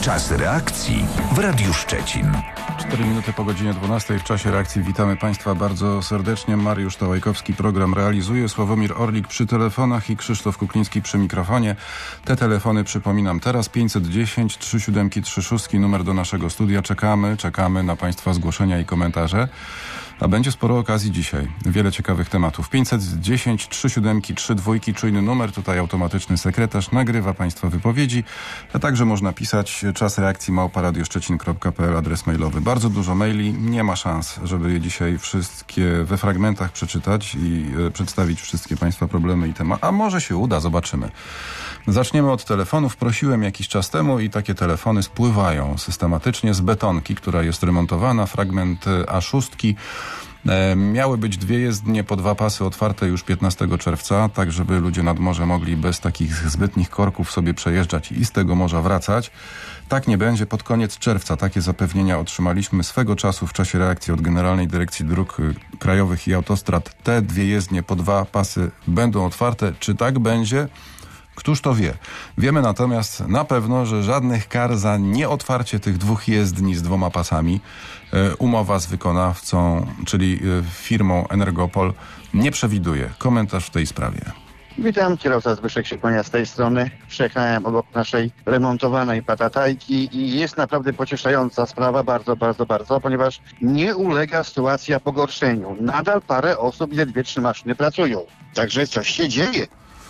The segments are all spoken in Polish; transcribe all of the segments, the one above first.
Czas reakcji w Radiu Szczecin. 4 minuty po godzinie 12 w czasie reakcji. Witamy Państwa bardzo serdecznie. Mariusz Tałajkowski program realizuje, Sławomir Orlik przy telefonach i Krzysztof Kukliński przy mikrofonie. Te telefony przypominam teraz: 510 3736, numer do naszego studia. Czekamy na Państwa zgłoszenia i komentarze. A będzie sporo okazji dzisiaj. Wiele ciekawych tematów. 510 3732, czujny numer. Tutaj automatyczny sekretarz nagrywa Państwa wypowiedzi. A także można pisać czas reakcji @radioszczecin.pl, adres mailowy. Bardzo dużo maili. Nie ma szans, żeby je dzisiaj wszystkie we fragmentach przeczytać i przedstawić wszystkie Państwa problemy i tematy. A może się uda, zobaczymy. Zaczniemy od telefonów. Prosiłem jakiś czas temu i takie telefony spływają systematycznie z betonki, która jest remontowana. Fragment A6. Miały być 2 jezdnie po 2 pasy otwarte już 15 czerwca, tak żeby ludzie nad morze mogli bez takich zbytnich korków sobie przejeżdżać i z tego morza wracać. Tak nie będzie. Pod koniec czerwca takie zapewnienia otrzymaliśmy swego czasu w czasie reakcji od Generalnej Dyrekcji Dróg Krajowych i Autostrad. Te 2 jezdnie po 2 pasy będą otwarte. Czy tak będzie? Któż to wie? Wiemy natomiast na pewno, że żadnych kar za nieotwarcie tych 2 jezdni z 2 pasami umowa z wykonawcą, czyli firmą Energopol, nie przewiduje. Komentarz w tej sprawie. Witam, kierowca Zbyszek Szykonia z tej strony. Przejechałem obok naszej remontowanej patatajki i jest naprawdę pocieszająca sprawa, bardzo, ponieważ nie ulega sytuacja pogorszeniu. Nadal parę osób i 2-3 maszyny pracują. Także coś się dzieje.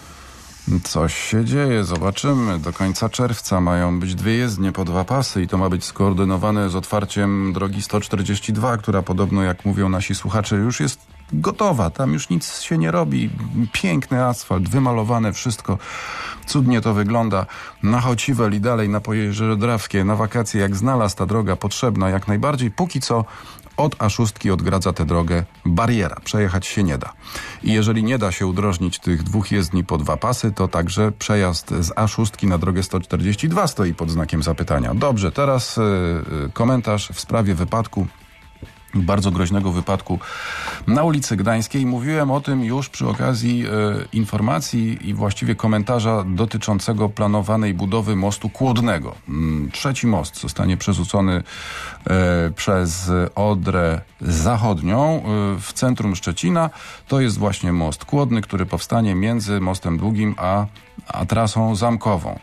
Coś się dzieje, zobaczymy. Do końca czerwca mają być 2 jezdnie po 2 pasy i to ma być skoordynowane z otwarciem drogi 142, która podobno, jak mówią nasi słuchacze, już jest gotowa. Tam już nic się nie robi. Piękny asfalt, wymalowane wszystko. Cudnie to wygląda. Na Chociwel i dalej na Pojezierze Drawskie, na wakacje, jak znalazł ta droga potrzebna jak najbardziej. Póki co od A6 odgradza tę drogę bariera. Przejechać się nie da. I jeżeli nie da się udrożnić tych 2 jezdni po 2 pasy, to także przejazd z A6 na drogę 142 stoi pod znakiem zapytania. Dobrze, teraz komentarz w sprawie wypadku. Bardzo groźnego wypadku na ulicy Gdańskiej. Mówiłem o tym już przy okazji informacji i właściwie komentarza dotyczącego planowanej budowy mostu Kłodnego. 3. most zostanie przerzucony przez Odrę Zachodnią w centrum Szczecina. To jest właśnie most Kłodny, który powstanie między Mostem Długim a trasą zamkową.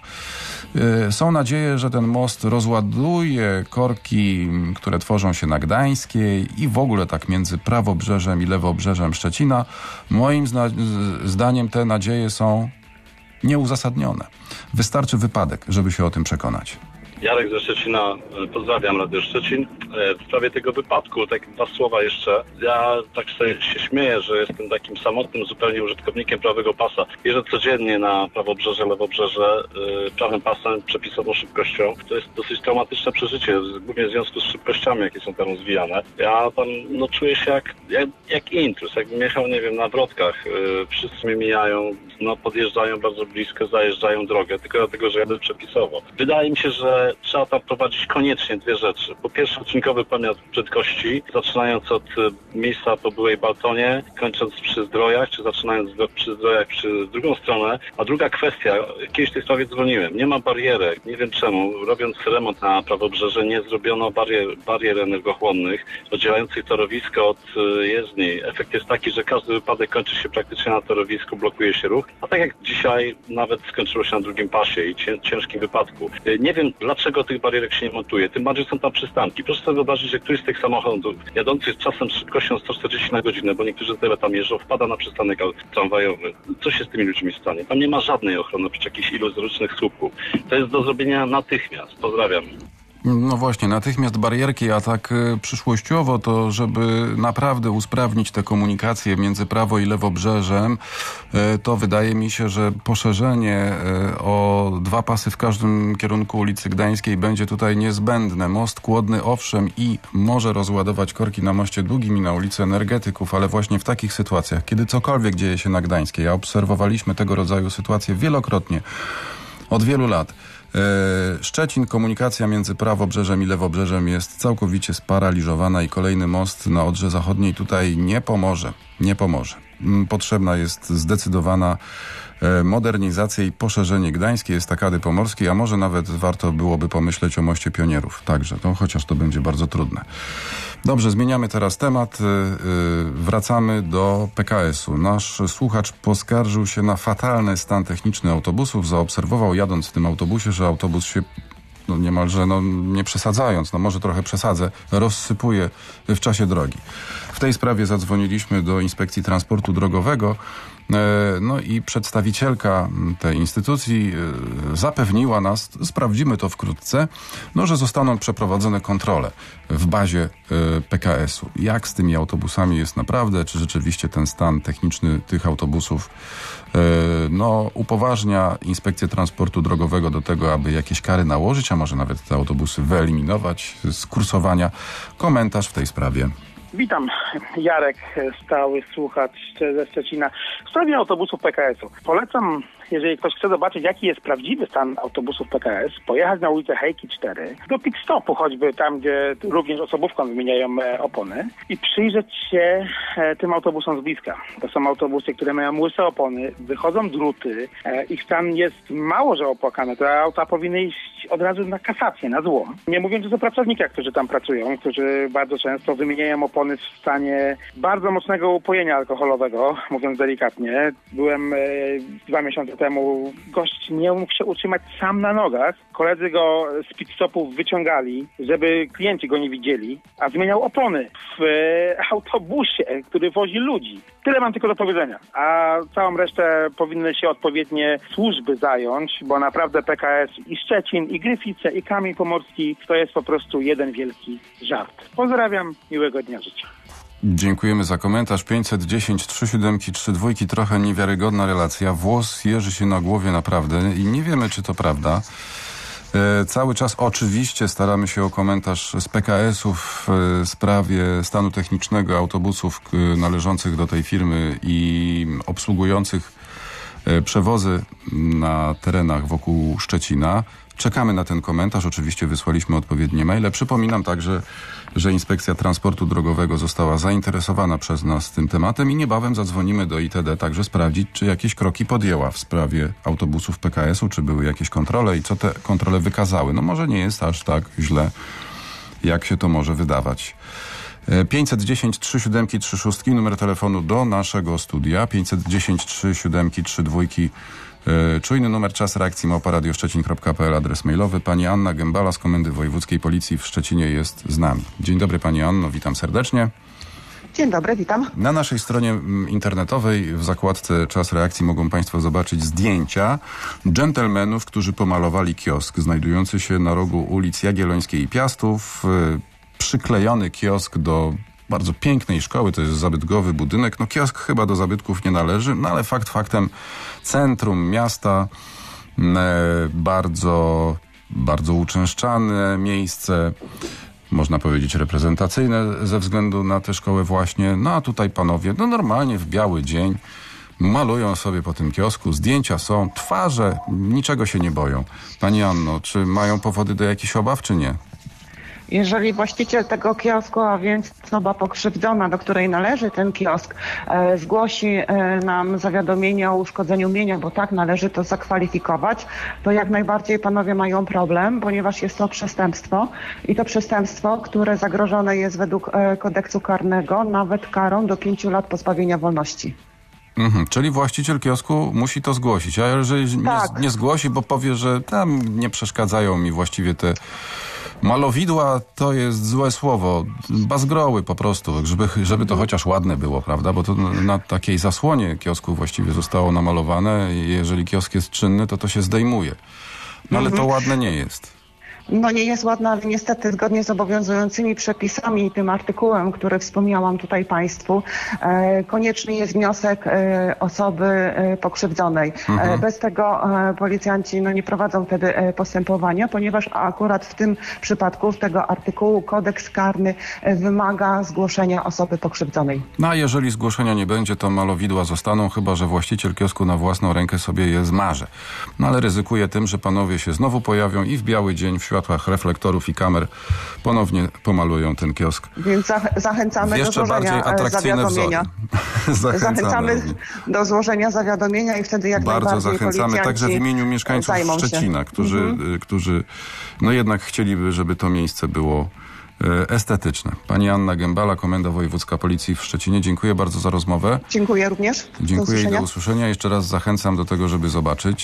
Są nadzieje, że ten most rozładuje korki, które tworzą się na Gdańskiej i w ogóle tak między prawobrzeżem i lewobrzeżem Szczecina. Moim zdaniem te nadzieje są nieuzasadnione. Wystarczy wypadek, żeby się o tym przekonać. Jarek ze Szczecina, pozdrawiam Radio Szczecin. W sprawie tego wypadku, tak 2 słowa jeszcze. Ja tak sobie się śmieję, że jestem takim samotnym zupełnie użytkownikiem prawego pasa. Jeżdżę codziennie na prawobrzeże, lewobrzeże prawym pasem, przepisową szybkością. To jest dosyć traumatyczne przeżycie, głównie w związku z szybkościami, jakie są tam rozwijane. Ja tam czuję się jak intruz, jakbym jechał, nie wiem, na wrotkach. Wszyscy mnie mijają, podjeżdżają bardzo blisko, zajeżdżają drogę, tylko dlatego, że jadę przepisowo. Wydaje mi się, że trzeba tam prowadzić koniecznie 2 rzeczy. Po pierwsze, odcinkowy pomiar prędkości, zaczynając od miejsca po byłej Baltonie, kończąc przy Zdrojach, czy zaczynając przy Zdrojach przy drugą stronę. A druga kwestia, kiedyś w tej sprawie dzwoniłem, nie ma barierek, nie wiem czemu. Robiąc remont na prawobrzeże, nie zrobiono barier energochłonnych, oddzielających torowisko od jezdni. Efekt jest taki, że każdy wypadek kończy się praktycznie na torowisku, blokuje się ruch. A tak jak dzisiaj nawet skończyło się na 2 pasie i ciężkim wypadku. Nie wiem, dlaczego tych barierek się nie montuje. Tym bardziej są tam przystanki. Proszę sobie wyobrazić, że któryś z tych samochodów jadących czasem z szybkością 140 na godzinę, bo niektórzy tyle tam jeżdżą, wpada na przystanek tramwajowy. Co się z tymi ludźmi stanie? Tam nie ma żadnej ochrony, oprócz jakichś iluzorycznych słupków. To jest do zrobienia natychmiast. Pozdrawiam. No właśnie, natychmiast barierki, a tak przyszłościowo to, żeby naprawdę usprawnić tę komunikację między prawo i lewobrzeżem, to wydaje mi się, że poszerzenie o 2 pasy w każdym kierunku ulicy Gdańskiej będzie tutaj niezbędne. Most Kłodny owszem i może rozładować korki na moście Długim i na ulicy Energetyków, ale właśnie w takich sytuacjach, kiedy cokolwiek dzieje się na Gdańskiej, a obserwowaliśmy tego rodzaju sytuacje wielokrotnie, od wielu lat. Szczecin, komunikacja między prawobrzeżem i lewobrzeżem jest całkowicie sparaliżowana i kolejny most na Odrze Zachodniej tutaj nie pomoże. potrzebna jest zdecydowana modernizacja i poszerzenie Gdańskiej Estakady Pomorskiej, a może nawet warto byłoby pomyśleć o Moście Pionierów. Także, chociaż to będzie bardzo trudne. Dobrze, zmieniamy teraz temat. Wracamy do PKS-u. Nasz słuchacz poskarżył się na fatalny stan techniczny autobusów. Zaobserwował, jadąc w tym autobusie, że autobus się niemalże, nie przesadzając, może trochę przesadzę, rozsypuje w czasie drogi. W tej sprawie zadzwoniliśmy do Inspekcji Transportu Drogowego. I przedstawicielka tej instytucji zapewniła nas, sprawdzimy to wkrótce, że zostaną przeprowadzone kontrole w bazie PKS-u. Jak z tymi autobusami jest naprawdę, czy rzeczywiście ten stan techniczny tych autobusów upoważnia Inspekcję Transportu Drogowego do tego, aby jakieś kary nałożyć, a może nawet te autobusy wyeliminować z kursowania. Komentarz w tej sprawie. Witam, Jarek, stały słuchacz ze Szczecina. W sprawie autobusów PKS-u. Polecam, jeżeli ktoś chce zobaczyć, jaki jest prawdziwy stan autobusów PKS, pojechać na ulicę Hejki 4, do pit stopu choćby, tam gdzie również osobówką wymieniają opony i przyjrzeć się tym autobusom z bliska. To są autobusy, które mają łyse opony, wychodzą druty, ich stan jest mało że opłakany. Te auta powinny iść od razu na kasację, na złom. Nie mówiąc już o pracownikach, którzy tam pracują, którzy bardzo często wymieniają opony w stanie bardzo mocnego upojenia alkoholowego, mówiąc delikatnie. Byłem 2 miesiące temu, gość nie mógł się utrzymać sam na nogach. Koledzy go z pit stopów wyciągali, żeby klienci go nie widzieli, a zmieniał opony w autobusie, który wozi ludzi. Tyle mam tylko do powiedzenia, a całą resztę powinny się odpowiednie służby zająć, bo naprawdę PKS i Szczecin, i Gryfice, i Kamień Pomorski to jest po prostu jeden wielki żart. Pozdrawiam, miłego dnia życzę. Dziękujemy za komentarz. 510 37 32, trochę niewiarygodna relacja. Włos jeży się na głowie naprawdę i nie wiemy, czy to prawda. Cały czas oczywiście staramy się o komentarz z PKS-u w sprawie stanu technicznego autobusów należących do tej firmy i obsługujących przewozy na terenach wokół Szczecina. Czekamy na ten komentarz. Oczywiście wysłaliśmy odpowiednie maile. Przypominam także, że Inspekcja Transportu Drogowego została zainteresowana przez nas tym tematem i niebawem zadzwonimy do ITD także sprawdzić, czy jakieś kroki podjęła w sprawie autobusów PKS-u, czy były jakieś kontrole i co te kontrole wykazały. Może nie jest aż tak źle, jak się to może wydawać. 510 37 36, numer telefonu do naszego studia. 510 37 32. Czujny numer, czas reakcji @radioszczecin.pl, adres mailowy. Pani Anna Gębala z Komendy Wojewódzkiej Policji w Szczecinie jest z nami. Dzień dobry Pani Anno, witam serdecznie. Dzień dobry, witam. Na naszej stronie internetowej w zakładce Czas reakcji mogą Państwo zobaczyć zdjęcia dżentelmenów, którzy pomalowali kiosk znajdujący się na rogu ulic Jagiellońskiej i Piastów. Przyklejony kiosk do bardzo pięknej szkoły, to jest zabytkowy budynek. Kiosk chyba do zabytków nie należy, ale fakt faktem centrum miasta, bardzo, bardzo uczęszczane miejsce, można powiedzieć reprezentacyjne ze względu na tę szkołę właśnie. A tutaj panowie, normalnie w biały dzień malują sobie po tym kiosku, zdjęcia są, twarze, niczego się nie boją. Pani Anno, czy mają powody do jakichś obaw, czy nie? Jeżeli właściciel tego kiosku, a więc osoba pokrzywdzona, do której należy ten kiosk, zgłosi nam zawiadomienie o uszkodzeniu mienia, bo tak należy to zakwalifikować, to jak najbardziej panowie mają problem, ponieważ jest to przestępstwo i to przestępstwo, które zagrożone jest według kodeksu karnego nawet karą do 5 lat pozbawienia wolności. Czyli właściciel kiosku musi to zgłosić, a jeżeli nie zgłosi, bo powie, że tam nie przeszkadzają mi właściwie te malowidła, to jest złe słowo, bazgroły po prostu, żeby to chociaż ładne było, prawda, bo to na takiej zasłonie kiosku właściwie zostało namalowane. Jeżeli kiosk jest czynny, to się zdejmuje. Ale to ładne nie jest. Nie jest ładna, ale niestety zgodnie z obowiązującymi przepisami i tym artykułem, który wspomniałam tutaj Państwu, konieczny jest wniosek osoby pokrzywdzonej. Bez tego policjanci nie prowadzą wtedy postępowania, ponieważ akurat w tym przypadku z tego artykułu kodeks karny wymaga zgłoszenia osoby pokrzywdzonej. A jeżeli zgłoszenia nie będzie, to malowidła zostaną, chyba że właściciel kiosku na własną rękę sobie je zmaże. Ale ryzykuje tym, że panowie się znowu pojawią i w biały dzień, w światło światłach, reflektorów i kamer ponownie pomalują ten kiosk. Więc zachęcamy do złożenia zawiadomienia. Zachęcamy do złożenia zawiadomienia i wtedy jak bardzo najbardziej zachęcamy także w imieniu mieszkańców Szczecina, którzy no jednak chcieliby, żeby to miejsce było estetyczne. Pani Anna Gębala, Komenda Wojewódzka Policji w Szczecinie. Dziękuję bardzo za rozmowę. Dziękuję również. Dziękuję i do usłyszenia. Jeszcze raz zachęcam do tego, żeby zobaczyć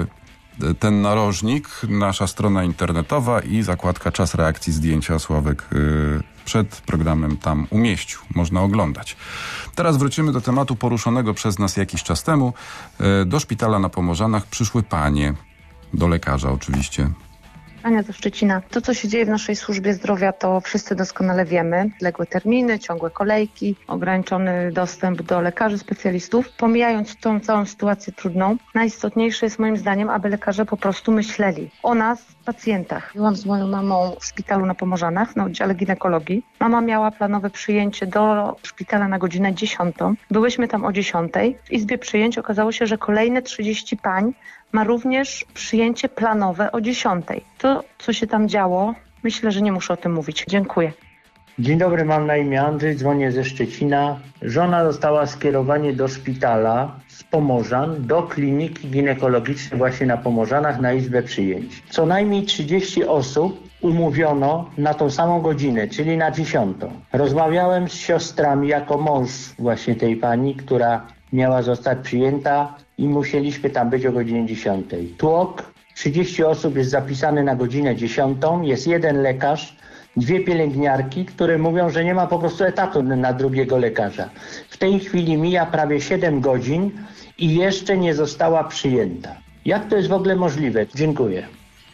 ten narożnik, nasza strona internetowa i zakładka Czas reakcji zdjęcia Sławek przed programem tam umieścił. Można oglądać. Teraz wrócimy do tematu poruszonego przez nas jakiś czas temu. Do szpitala na Pomorzanach przyszły panie. Do lekarza oczywiście. Ania ze Szczecina. To, co się dzieje w naszej służbie zdrowia, to wszyscy doskonale wiemy. Odległe terminy, ciągłe kolejki, ograniczony dostęp do lekarzy, specjalistów. Pomijając tą całą sytuację trudną, najistotniejsze jest moim zdaniem, aby lekarze po prostu myśleli o nas, pacjentach. Byłam z moją mamą w szpitalu na Pomorzanach, na oddziale ginekologii. Mama miała planowe przyjęcie do szpitala na godzinę 10. Byłyśmy tam o 10. W izbie przyjęć okazało się, że kolejne 30 pań ma również przyjęcie planowe o 10. To, co się tam działo, myślę, że nie muszę o tym mówić. Dziękuję. Dzień dobry, mam na imię Andrzej, dzwonię ze Szczecina. Żona dostała skierowanie do szpitala z Pomorzan, do kliniki ginekologicznej właśnie na Pomorzanach na izbę przyjęć. Co najmniej 30 osób umówiono na tą samą godzinę, czyli na 10. Rozmawiałem z siostrami jako mąż właśnie tej pani, która miała zostać przyjęta i musieliśmy tam być o godzinie 10. Tłok, 30 osób jest zapisane na godzinę 10, jest jeden lekarz, 2 pielęgniarki, które mówią, że nie ma po prostu etatu na drugiego lekarza. W tej chwili mija prawie 7 godzin i jeszcze nie została przyjęta. Jak to jest w ogóle możliwe? Dziękuję.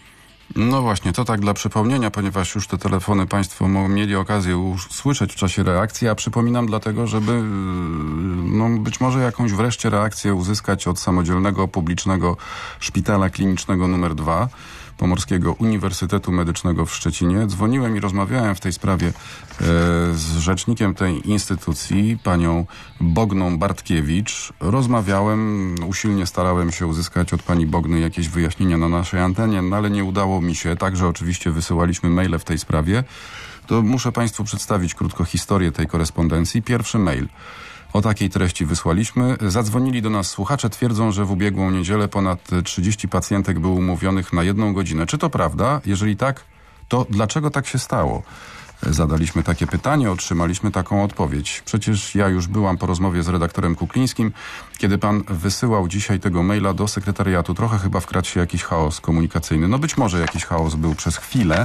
No właśnie, to tak dla przypomnienia, ponieważ już te telefony Państwo mieli okazję usłyszeć w czasie reakcji, a przypominam dlatego, żeby być może jakąś wreszcie reakcję uzyskać od samodzielnego, publicznego Szpitala Klinicznego nr 2 Pomorskiego Uniwersytetu Medycznego w Szczecinie. Dzwoniłem i rozmawiałem w tej sprawie z rzecznikiem tej instytucji, panią Bogną Bartkiewicz. Rozmawiałem, usilnie starałem się uzyskać od pani Bogny jakieś wyjaśnienia na naszej antenie, no ale nie udało mi się. Także oczywiście wysyłaliśmy maile w tej sprawie. To muszę Państwu przedstawić krótko historię tej korespondencji. Pierwszy mail. O takiej treści wysłaliśmy. Zadzwonili do nas słuchacze, twierdzą, że w ubiegłą niedzielę ponad 30 pacjentek było umówionych na 1 godzinę. Czy to prawda? Jeżeli tak, to dlaczego tak się stało? Zadaliśmy takie pytanie, otrzymaliśmy taką odpowiedź. Przecież ja już byłam po rozmowie z redaktorem Kuklińskim, kiedy pan wysyłał dzisiaj tego maila do sekretariatu. Trochę chyba wkradł się jakiś chaos komunikacyjny. No być może jakiś chaos był przez chwilę.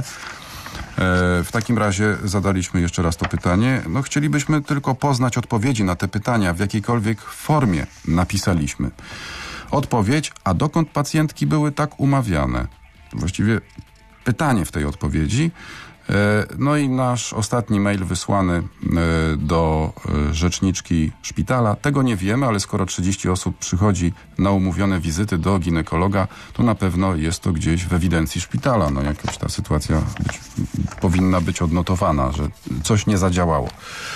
W takim razie zadaliśmy jeszcze raz to pytanie. No chcielibyśmy tylko poznać odpowiedzi na te pytania, w jakiejkolwiek formie napisaliśmy. Odpowiedź, a dokąd pacjentki były tak umawiane? Właściwie pytanie w tej odpowiedzi. No i nasz ostatni mail wysłany do rzeczniczki szpitala. Tego nie wiemy, ale skoro 30 osób przychodzi na umówione wizyty do ginekologa, to na pewno jest to gdzieś w ewidencji szpitala. No jakaś ta sytuacja powinna być odnotowana, że coś nie zadziałało.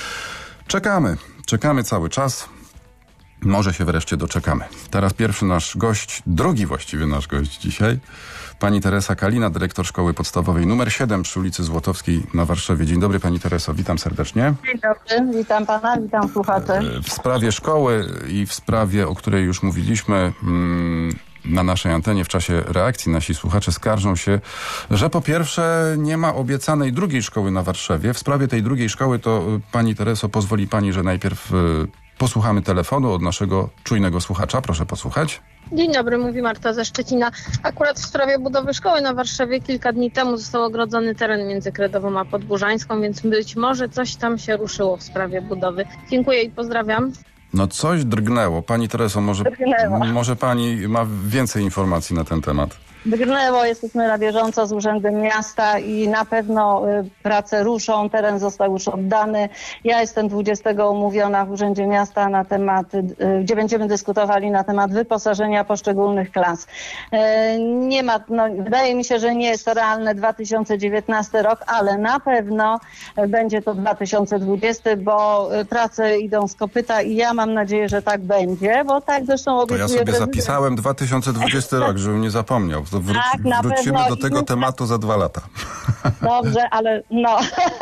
Czekamy cały czas. Może się wreszcie doczekamy. Teraz pierwszy nasz gość, drugi właściwie nasz gość dzisiaj, pani Teresa Kalina, dyrektor Szkoły Podstawowej nr 7 przy ulicy Złotowskiej na Warszawie. Dzień dobry pani Tereso, witam serdecznie. Dzień dobry, witam pana, witam słuchaczy. W sprawie szkoły i w sprawie, o której już mówiliśmy na naszej antenie w czasie reakcji, nasi słuchacze skarżą się, że po pierwsze nie ma obiecanej drugiej szkoły na Warszawie. W sprawie tej drugiej szkoły to pani Tereso pozwoli pani, że najpierw posłuchamy telefonu od naszego czujnego słuchacza. Proszę posłuchać. Dzień dobry, mówi Marta ze Szczecina. Akurat w sprawie budowy szkoły na Warszawie kilka dni temu został ogrodzony teren między Kredową a Podburzańską, więc być może coś tam się ruszyło w sprawie budowy. Dziękuję i pozdrawiam. No coś drgnęło. Pani Tereso, może pani ma więcej informacji na ten temat? Drgnęło, jesteśmy na bieżąco z Urzędem Miasta i na pewno prace ruszą, teren został już oddany. Ja jestem 20 umówiona w Urzędzie Miasta na temat, gdzie będziemy dyskutowali na temat wyposażenia poszczególnych klas. Nie ma, wydaje mi się, że nie jest to realne 2019 rok, ale na pewno będzie to 2020, bo prace idą z kopyta i ja mam nadzieję, że tak będzie, bo tak zresztą obiecuje To ja sobie prezydent. zapisałem 2020 rok, żebym nie zapomniał. To wrócimy do tego tematu za 2 lata. Dobrze, ale no.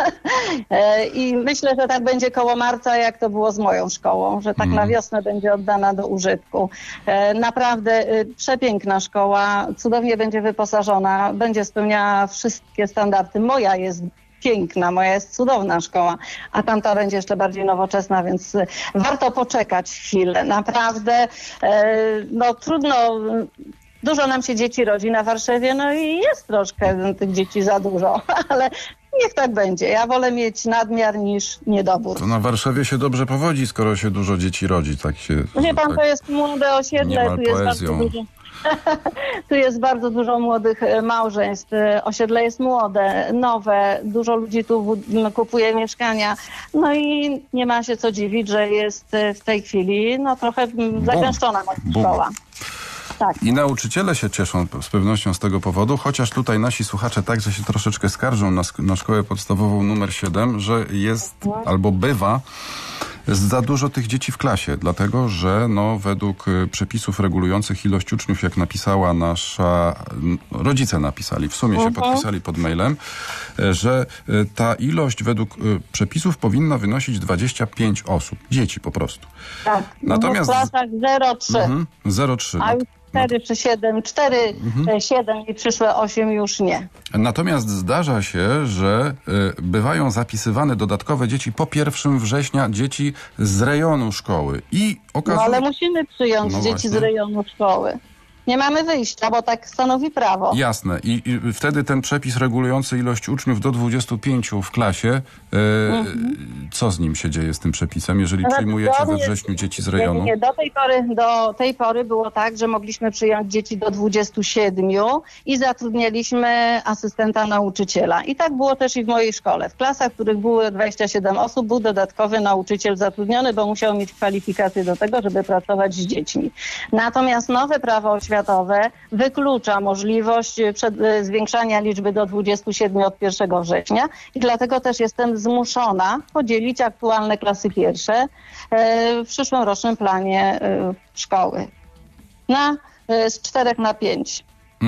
I myślę, że tak będzie koło marca, jak to było z moją szkołą, że tak na wiosnę będzie oddana do użytku. Naprawdę przepiękna szkoła, cudownie będzie wyposażona, będzie spełniała wszystkie standardy. Moja jest piękna, moja jest cudowna szkoła, a tamta będzie jeszcze bardziej nowoczesna, więc warto poczekać chwilę. Naprawdę, no trudno, dużo nam się dzieci rodzi na Warszawie, no i jest troszkę tych dzieci za dużo, ale niech tak będzie. Ja wolę mieć nadmiar niż niedobór. To na Warszawie się dobrze powodzi, skoro się dużo dzieci rodzi. Tak się, wie pan, to jest młode osiedle, tu jest bardzo dużo. Tu jest bardzo dużo młodych małżeństw, osiedle jest młode, nowe, dużo ludzi tu kupuje mieszkania, no i nie ma się co dziwić, że jest w tej chwili no trochę zagęszczona szkoła. Tak. I nauczyciele się cieszą z pewnością z tego powodu, chociaż tutaj nasi słuchacze także się troszeczkę skarżą na szkołę podstawową numer 7, że jest albo bywa za dużo tych dzieci w klasie, dlatego że no, według przepisów regulujących ilość uczniów, jak napisała rodzice napisali, w sumie się podpisali pod mailem, że ta ilość według przepisów powinna wynosić 25 osób, dzieci po prostu. Tak, natomiast w klasach 0,3. 0,3. A już 4 czy 7, 4, 7 i przyszłe 8 już nie. Natomiast zdarza się, że bywają zapisywane dodatkowe dzieci po 1 września, dzieci z rejonu szkoły. I okazuje... No ale musimy przyjąć dzieci z rejonu szkoły. Nie mamy wyjścia, bo tak stanowi prawo. Jasne. I wtedy ten przepis regulujący ilość uczniów do 25 w klasie, co z nim się dzieje, z tym przepisem, jeżeli przyjmujecie we wrześniu dzieci z rejonu? Nie, do tej pory było tak, że mogliśmy przyjąć dzieci do 27 i zatrudnialiśmy asystenta nauczyciela. I tak było też i w mojej szkole. W klasach, w których było 27 osób, był dodatkowy nauczyciel zatrudniony, bo musiał mieć kwalifikacje do tego, żeby pracować z dziećmi. Natomiast nowe prawo oświatowe wyklucza możliwość zwiększania liczby do 27 od 1 września i dlatego też jestem zmuszona podzielić aktualne klasy pierwsze w przyszłorocznym planie szkoły z 4 na 5.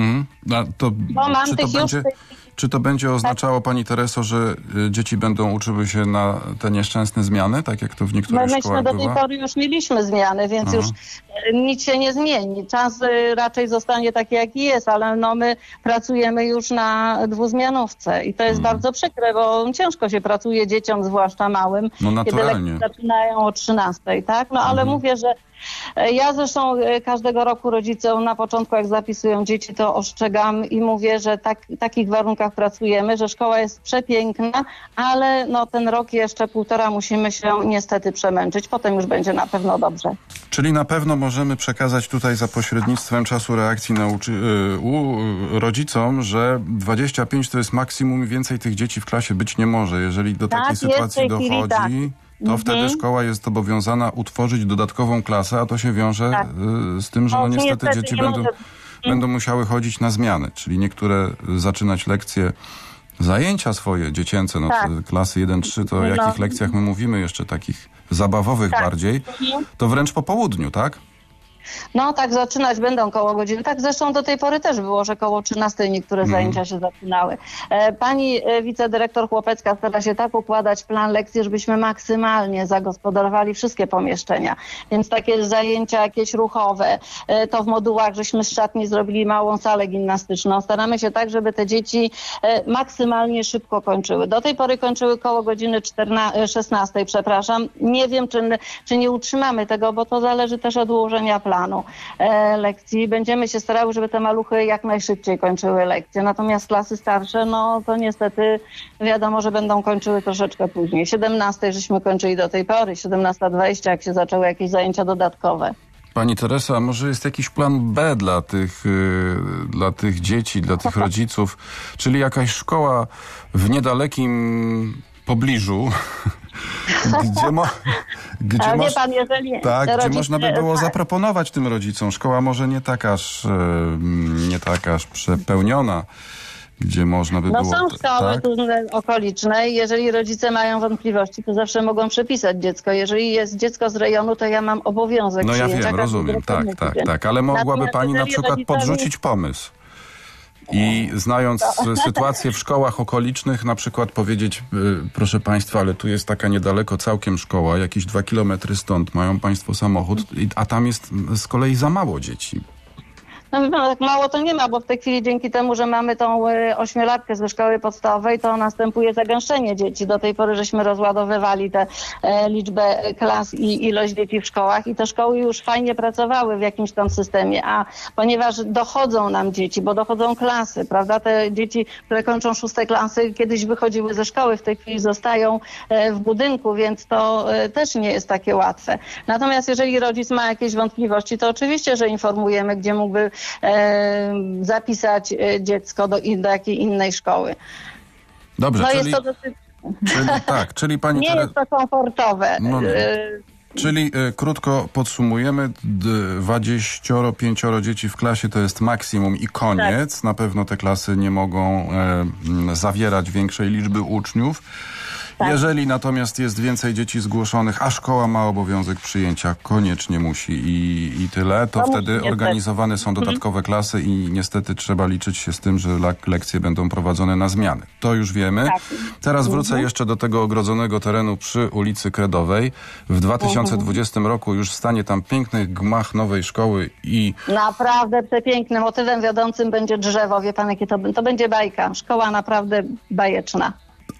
Czy to będzie oznaczało, pani Tereso, że dzieci będą uczyły się na te nieszczęsne zmiany, tak jak to w niektórych szkołach bywa? Do tej pory już mieliśmy zmiany, więc już nic się nie zmieni. Czas raczej zostanie taki, jaki jest, ale no my pracujemy już na dwuzmianówce i to jest bardzo przykre, bo ciężko się pracuje dzieciom, zwłaszcza małym, kiedy lekcje zaczynają o 13, tak? No ale mówię, że ja zresztą każdego roku rodzicom na początku, jak zapisują dzieci, to ostrzegam i mówię, że w takich warunkach pracujemy, że szkoła jest przepiękna, ale no ten rok jeszcze 1,5 musimy się niestety przemęczyć. Potem już będzie na pewno dobrze. Czyli na pewno możemy przekazać tutaj za pośrednictwem czasu reakcji rodzicom, że 25 to jest maksimum i więcej tych dzieci w klasie być nie może. Jeżeli do takiej sytuacji dochodzi... To wtedy szkoła jest obowiązana utworzyć dodatkową klasę, a to się wiąże z tym, że no niestety dzieci będą musiały chodzić na zmiany, czyli niektóre zaczynać lekcje, zajęcia swoje dziecięce, klasy 1-3, to o jakich lekcjach my mówimy, jeszcze takich zabawowych bardziej, to wręcz po południu, tak? No tak, zaczynać będą koło godziny. Tak zresztą do tej pory też było, że koło 13 niektóre zajęcia się zaczynały. Pani wicedyrektor Chłopecka stara się tak układać plan lekcji, żebyśmy maksymalnie zagospodarowali wszystkie pomieszczenia. Więc takie zajęcia jakieś ruchowe, to w modułach żeśmy z szatni zrobili małą salę gimnastyczną. Staramy się tak, żeby te dzieci maksymalnie szybko kończyły. Do tej pory kończyły koło godziny 16, przepraszam. Nie wiem, czy nie utrzymamy tego, bo to zależy też od ułożenia planu lekcji. Będziemy się starały, żeby te maluchy jak najszybciej kończyły lekcje. Natomiast klasy starsze, no to niestety wiadomo, że będą kończyły troszeczkę później. 17 żeśmy kończyli do tej pory, 17:20, jak się zaczęły jakieś zajęcia dodatkowe. Pani Teresa, a może jest jakiś plan B dla tych dzieci, dla tych rodziców, czyli jakaś szkoła w niedalekim pobliżu, gdzie można by było zaproponować tym rodzicom. Szkoła może nie takaż przepełniona, gdzie można by było... No są szkoły okoliczne i jeżeli rodzice mają wątpliwości, to zawsze mogą przepisać dziecko. Jeżeli jest dziecko z rejonu, to ja mam obowiązek przyjęcia. No ja wiem, rozumiem, tak, ale mogłaby pani na przykład podrzucić pomysł. I znając sytuację w szkołach okolicznych, na przykład powiedzieć, proszę państwa, ale tu jest taka niedaleko całkiem szkoła, jakieś 2 kilometry stąd mają państwo samochód, a tam jest z kolei za mało dzieci. No tak mało to nie ma, bo w tej chwili dzięki temu, że mamy tą 8-latkę ze szkoły podstawowej, to następuje zagęszczenie dzieci. Do tej pory żeśmy rozładowywali tę liczbę klas i ilość dzieci w szkołach i te szkoły już fajnie pracowały w jakimś tam systemie, a ponieważ dochodzą nam dzieci, bo dochodzą klasy, prawda? Te dzieci, które kończą 6 klasy, kiedyś wychodziły ze szkoły, w tej chwili zostają w budynku, więc to też nie jest takie łatwe. Natomiast jeżeli rodzic ma jakieś wątpliwości, to oczywiście, że informujemy, gdzie mógłby zapisać dziecko do jakiej innej szkoły. Dobrze, no czyli, jest to dosyć... czyli pani nie jest to komfortowe. No, czyli krótko podsumujemy, 25 dzieci w klasie to jest maksimum i koniec. Tak. Na pewno te klasy nie mogą zawierać większej liczby uczniów. Tak. Jeżeli natomiast jest więcej dzieci zgłoszonych, a szkoła ma obowiązek przyjęcia, koniecznie musi i tyle, to wtedy organizowane są dodatkowe klasy i niestety trzeba liczyć się z tym, że lekcje będą prowadzone na zmiany. To już wiemy. Tak. Teraz wrócę jeszcze do tego ogrodzonego terenu przy ulicy Kredowej. W 2020 roku już stanie tam piękny gmach nowej szkoły i... Naprawdę przepiękny. Motywem wiodącym będzie drzewo. Wie pan, jakie to będzie bajka. Szkoła naprawdę bajeczna.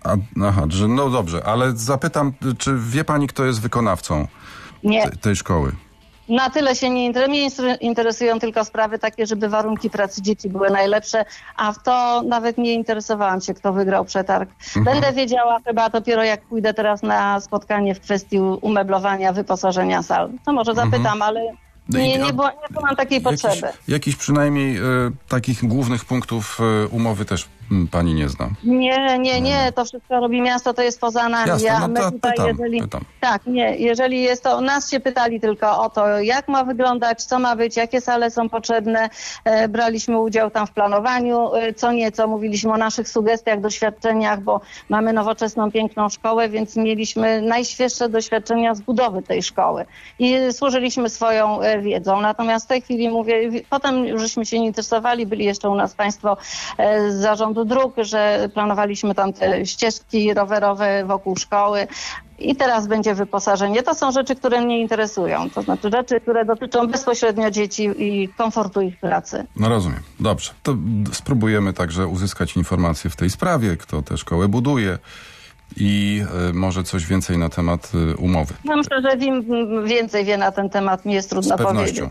No dobrze, ale zapytam, czy wie pani, kto jest wykonawcą tej szkoły? Na tyle się nie interesują tylko sprawy takie, żeby warunki pracy dzieci były najlepsze, a w to nawet nie interesowałam się, kto wygrał przetarg. Będę wiedziała chyba dopiero, jak pójdę teraz na spotkanie w kwestii umeblowania, wyposażenia sal. To może zapytam, ale... Nie mam takiej potrzeby. Jakichś przynajmniej takich głównych punktów umowy też pani nie zna? Nie. To wszystko robi miasto, to jest poza nami. Jasne, pytam. Tak, jeżeli jest to... Nas się pytali tylko o to, jak ma wyglądać, co ma być, jakie sale są potrzebne. Braliśmy udział tam w planowaniu. Co nieco mówiliśmy o naszych sugestiach, doświadczeniach, bo mamy nowoczesną, piękną szkołę, więc mieliśmy najświeższe doświadczenia z budowy tej szkoły. I służyliśmy swoją wiedzą. Natomiast w tej chwili mówię, potem już żeśmy się nie interesowali, byli jeszcze u nas państwo z zarządu dróg, że planowaliśmy tam te ścieżki rowerowe wokół szkoły i teraz będzie wyposażenie. To są rzeczy, które mnie interesują. To znaczy rzeczy, które dotyczą bezpośrednio dzieci i komfortu ich pracy. No rozumiem. Dobrze. To spróbujemy także uzyskać informacje w tej sprawie, kto tę szkołę buduje. I może coś więcej na temat umowy. No myślę, że im więcej wie na ten temat, mi jest trudno powiedzieć.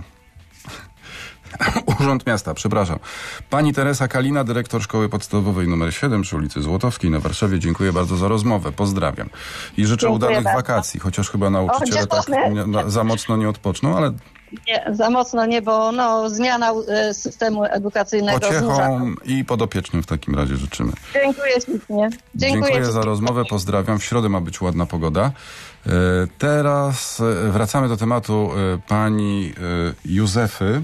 Urząd Miasta, przepraszam. Pani Teresa Kalina, dyrektor Szkoły Podstawowej nr 7 przy ulicy Złotowskiej na Warszawie. Dziękuję bardzo za rozmowę. Pozdrawiam. I życzę udanych wakacji, chociaż chyba nauczyciele za mocno nie odpoczną, ale... Nie, za mocno nie, bo zmiana systemu edukacyjnego pociechą i podopiecznym w takim razie życzymy. Dziękuję ślicznie. Dziękuję za rozmowę, pozdrawiam. W środę ma być ładna pogoda. Teraz wracamy do tematu pani Józefy.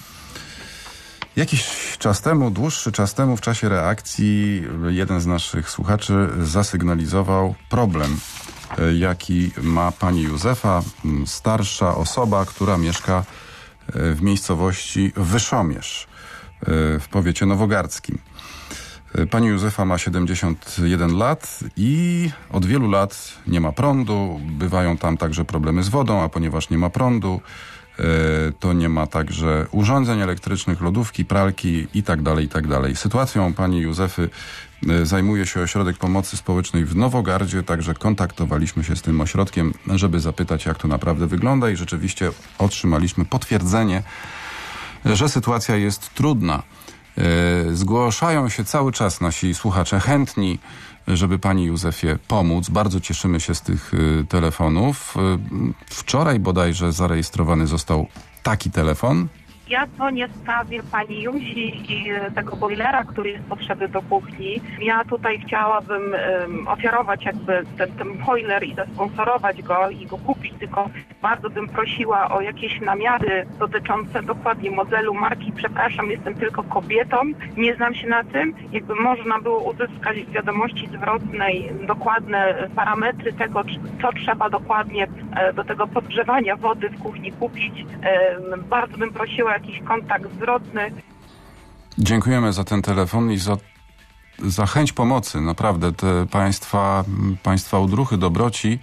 Jakiś czas temu, dłuższy czas temu, w czasie reakcji jeden z naszych słuchaczy zasygnalizował problem, jaki ma pani Józefa, starsza osoba, która mieszka w miejscowości Wyszomierz w powiecie nowogardzkim. Pani Józefa ma 71 lat i od wielu lat nie ma prądu. Bywają tam także problemy z wodą, a ponieważ nie ma prądu, to nie ma także urządzeń elektrycznych, lodówki, pralki i tak dalej. Sytuacją pani Józefy zajmuje się Ośrodek Pomocy Społecznej w Nowogardzie, także kontaktowaliśmy się z tym ośrodkiem, żeby zapytać, jak to naprawdę wygląda i rzeczywiście otrzymaliśmy potwierdzenie, że sytuacja jest trudna. Zgłaszają się cały czas nasi słuchacze chętni, żeby pani Józefie pomóc. Bardzo cieszymy się z tych telefonów. Wczoraj bodajże zarejestrowany został taki telefon. Ja dzwonię w sprawie pani Jusi i tego bojlera, który jest potrzebny do kuchni. Ja tutaj chciałabym ofiarować jakby ten boiler i zasponsorować go i go kupić, tylko bardzo bym prosiła o jakieś namiary dotyczące dokładnie modelu, marki. Przepraszam, jestem tylko kobietą, nie znam się na tym. Jakby można było uzyskać w wiadomości zwrotnej dokładne parametry tego, co trzeba dokładnie do tego podgrzewania wody w kuchni kupić. Bardzo bym prosiła jakiś kontakt zwrotny. Dziękujemy za ten telefon i za chęć pomocy. Naprawdę te państwa odruchy dobroci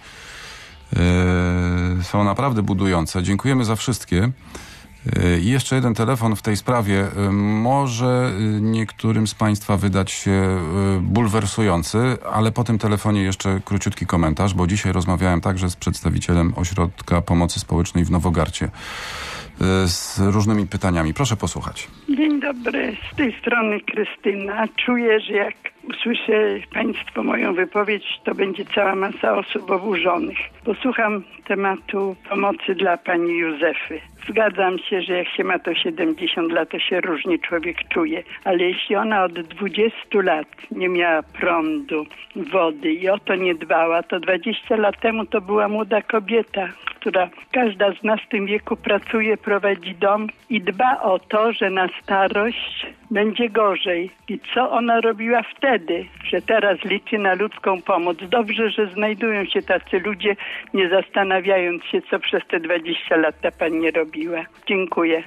są naprawdę budujące. Dziękujemy za wszystkie. I jeszcze jeden telefon w tej sprawie. Może niektórym z Państwa wydać się bulwersujący, ale po tym telefonie jeszcze króciutki komentarz, bo dzisiaj rozmawiałem także z przedstawicielem Ośrodka Pomocy Społecznej w Nowogardzie z różnymi pytaniami. Proszę posłuchać. Dzień dobry, z tej strony Krystyna. Czuję, że jak usłyszę Państwo moją wypowiedź, to będzie cała masa osób oburzonych. Posłucham tematu pomocy dla pani Józefy. Zgadzam się, że jak się ma to 70 lat, to się różnie człowiek czuje. Ale jeśli ona od 20 lat nie miała prądu, wody i o to nie dbała, to 20 lat temu to była młoda kobieta, która każda z nas w tym wieku pracuje, prowadzi dom i dba o to, że na starość będzie gorzej. I co ona robiła wtedy, że teraz liczy na ludzką pomoc? Dobrze, że znajdują się tacy ludzie, nie zastanawiając się, co przez te 20 lat ta pani robiła. Dziękuję.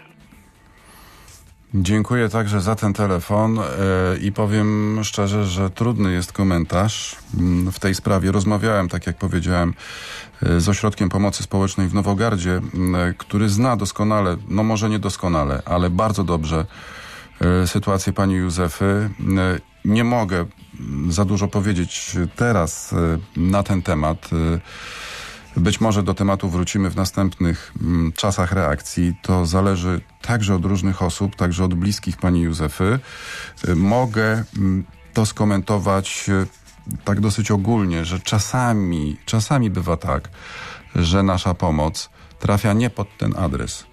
Dziękuję także za ten telefon i powiem szczerze, że trudny jest komentarz w tej sprawie. Rozmawiałem, tak jak powiedziałem, z Ośrodkiem Pomocy Społecznej w Nowogardzie, który zna doskonale, no może nie doskonale, ale bardzo dobrze sytuację pani Józefy. Nie mogę za dużo powiedzieć teraz na ten temat. Być może do tematu wrócimy w następnych czasach reakcji. To zależy także od różnych osób, także od bliskich pani Józefy. Mogę to skomentować tak dosyć ogólnie, że czasami bywa tak, że nasza pomoc trafia nie pod ten adres.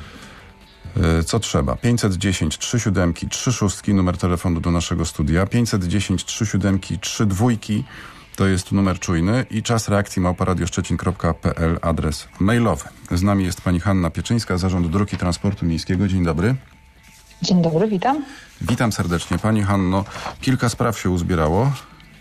Co trzeba? 510 37 36, numer telefonu do naszego studia. 510 37 32 to jest numer czujny i czas reakcji @radioszczecin.pl, adres mailowy. Z nami jest pani Hanna Pieczyńska, Zarząd Dróg i Transportu Miejskiego. Dzień dobry. Dzień dobry, witam. Witam serdecznie. Pani Hanno, kilka spraw się uzbierało.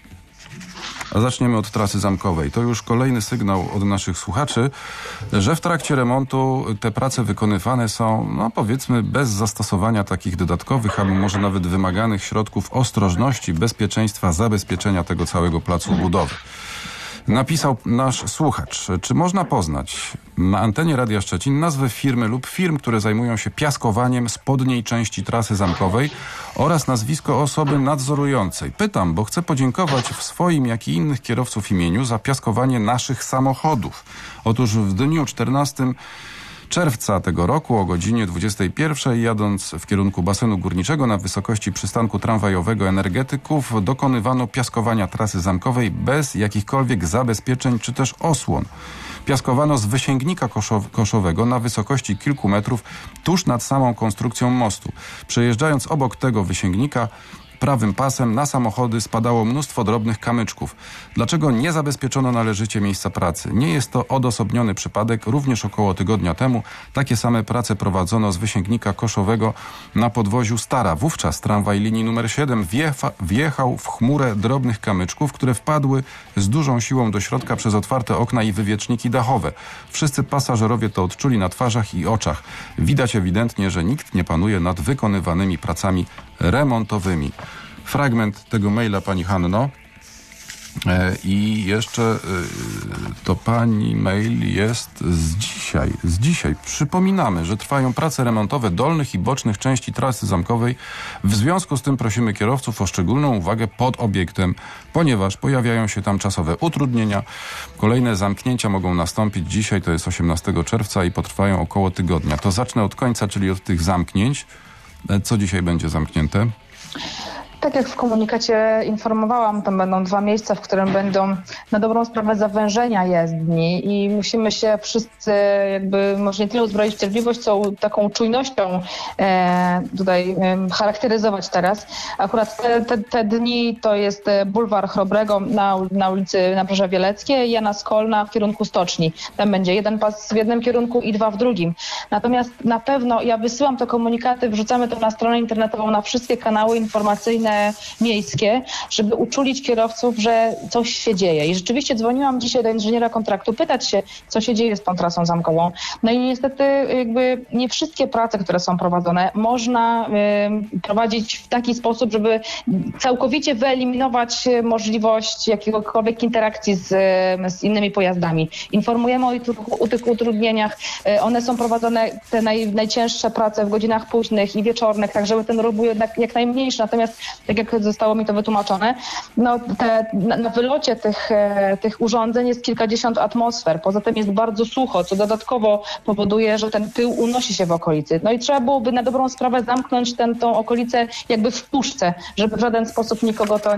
A zaczniemy od trasy zamkowej. To już kolejny sygnał od naszych słuchaczy, że w trakcie remontu te prace wykonywane są, no powiedzmy, bez zastosowania takich dodatkowych, albo może nawet wymaganych środków ostrożności, bezpieczeństwa, zabezpieczenia tego całego placu budowy. Napisał nasz słuchacz, czy można poznać na antenie Radia Szczecin nazwę firmy lub firm, które zajmują się piaskowaniem spodniej części trasy zamkowej oraz nazwisko osoby nadzorującej. Pytam, bo chcę podziękować w swoim, jak i innych kierowców imieniu za piaskowanie naszych samochodów. Otóż w dniu 14 czerwca tego roku o godzinie 21, jadąc w kierunku basenu górniczego na wysokości przystanku tramwajowego Energetyków, dokonywano piaskowania trasy zamkowej bez jakichkolwiek zabezpieczeń czy też osłon. Piaskowano z wysięgnika koszowego na wysokości kilku metrów tuż nad samą konstrukcją mostu. Przejeżdżając obok tego wysięgnika, prawym pasem na samochody spadało mnóstwo drobnych kamyczków. Dlaczego nie zabezpieczono należycie miejsca pracy? Nie jest to odosobniony przypadek. Również około tygodnia temu takie same prace prowadzono z wysięgnika koszowego na podwoziu Stara. Wówczas tramwaj linii numer 7 wjechał w chmurę drobnych kamyczków, które wpadły z dużą siłą do środka przez otwarte okna i wywieczniki dachowe. Wszyscy pasażerowie to odczuli na twarzach i oczach. Widać ewidentnie, że nikt nie panuje nad wykonywanymi pracami remontowymi. Fragment tego maila pani Hanno. I jeszcze to pani mail jest z dzisiaj. Przypominamy, że trwają prace remontowe dolnych i bocznych części trasy zamkowej. W związku z tym prosimy kierowców o szczególną uwagę pod obiektem, ponieważ pojawiają się tam czasowe utrudnienia. Kolejne zamknięcia mogą nastąpić dzisiaj, to jest 18 czerwca i potrwają około tygodnia. To zacznę od końca, czyli od tych zamknięć. Co dzisiaj będzie zamknięte? Tak jak w komunikacie informowałam, tam będą 2 miejsca, w którym będą na dobrą sprawę zawężenia jezdni i musimy się wszyscy jakby może nie tyle uzbroić w cierpliwość, co taką czujnością tutaj charakteryzować teraz. Akurat te dni to jest bulwar Chrobrego na ulicy Nabrzeża Wieleckie i Jana Skolna w kierunku Stoczni. Tam będzie 1 pas w jednym kierunku i 2 w drugim. Natomiast na pewno ja wysyłam te komunikaty, wrzucamy to na stronę internetową, na wszystkie kanały informacyjne policyjne, miejskie, żeby uczulić kierowców, że coś się dzieje. I rzeczywiście dzwoniłam dzisiaj do inżyniera kontraktu pytać się, co się dzieje z tą trasą zamkową. No i niestety jakby nie wszystkie prace, które są prowadzone, można prowadzić w taki sposób, żeby całkowicie wyeliminować możliwość jakiegokolwiek interakcji z innymi pojazdami. Informujemy o tych utrudnieniach. One są prowadzone, te najcięższe prace w godzinach późnych i wieczornych, tak żeby ten ruch był jednak jak najmniejszy. Natomiast, tak jak zostało mi to wytłumaczone, no na wylocie tych urządzeń jest kilkadziesiąt atmosfer. Poza tym jest bardzo sucho, co dodatkowo powoduje, że ten pył unosi się w okolicy. No i trzeba byłoby na dobrą sprawę zamknąć tą okolicę jakby w puszce, żeby w żaden sposób nikogo to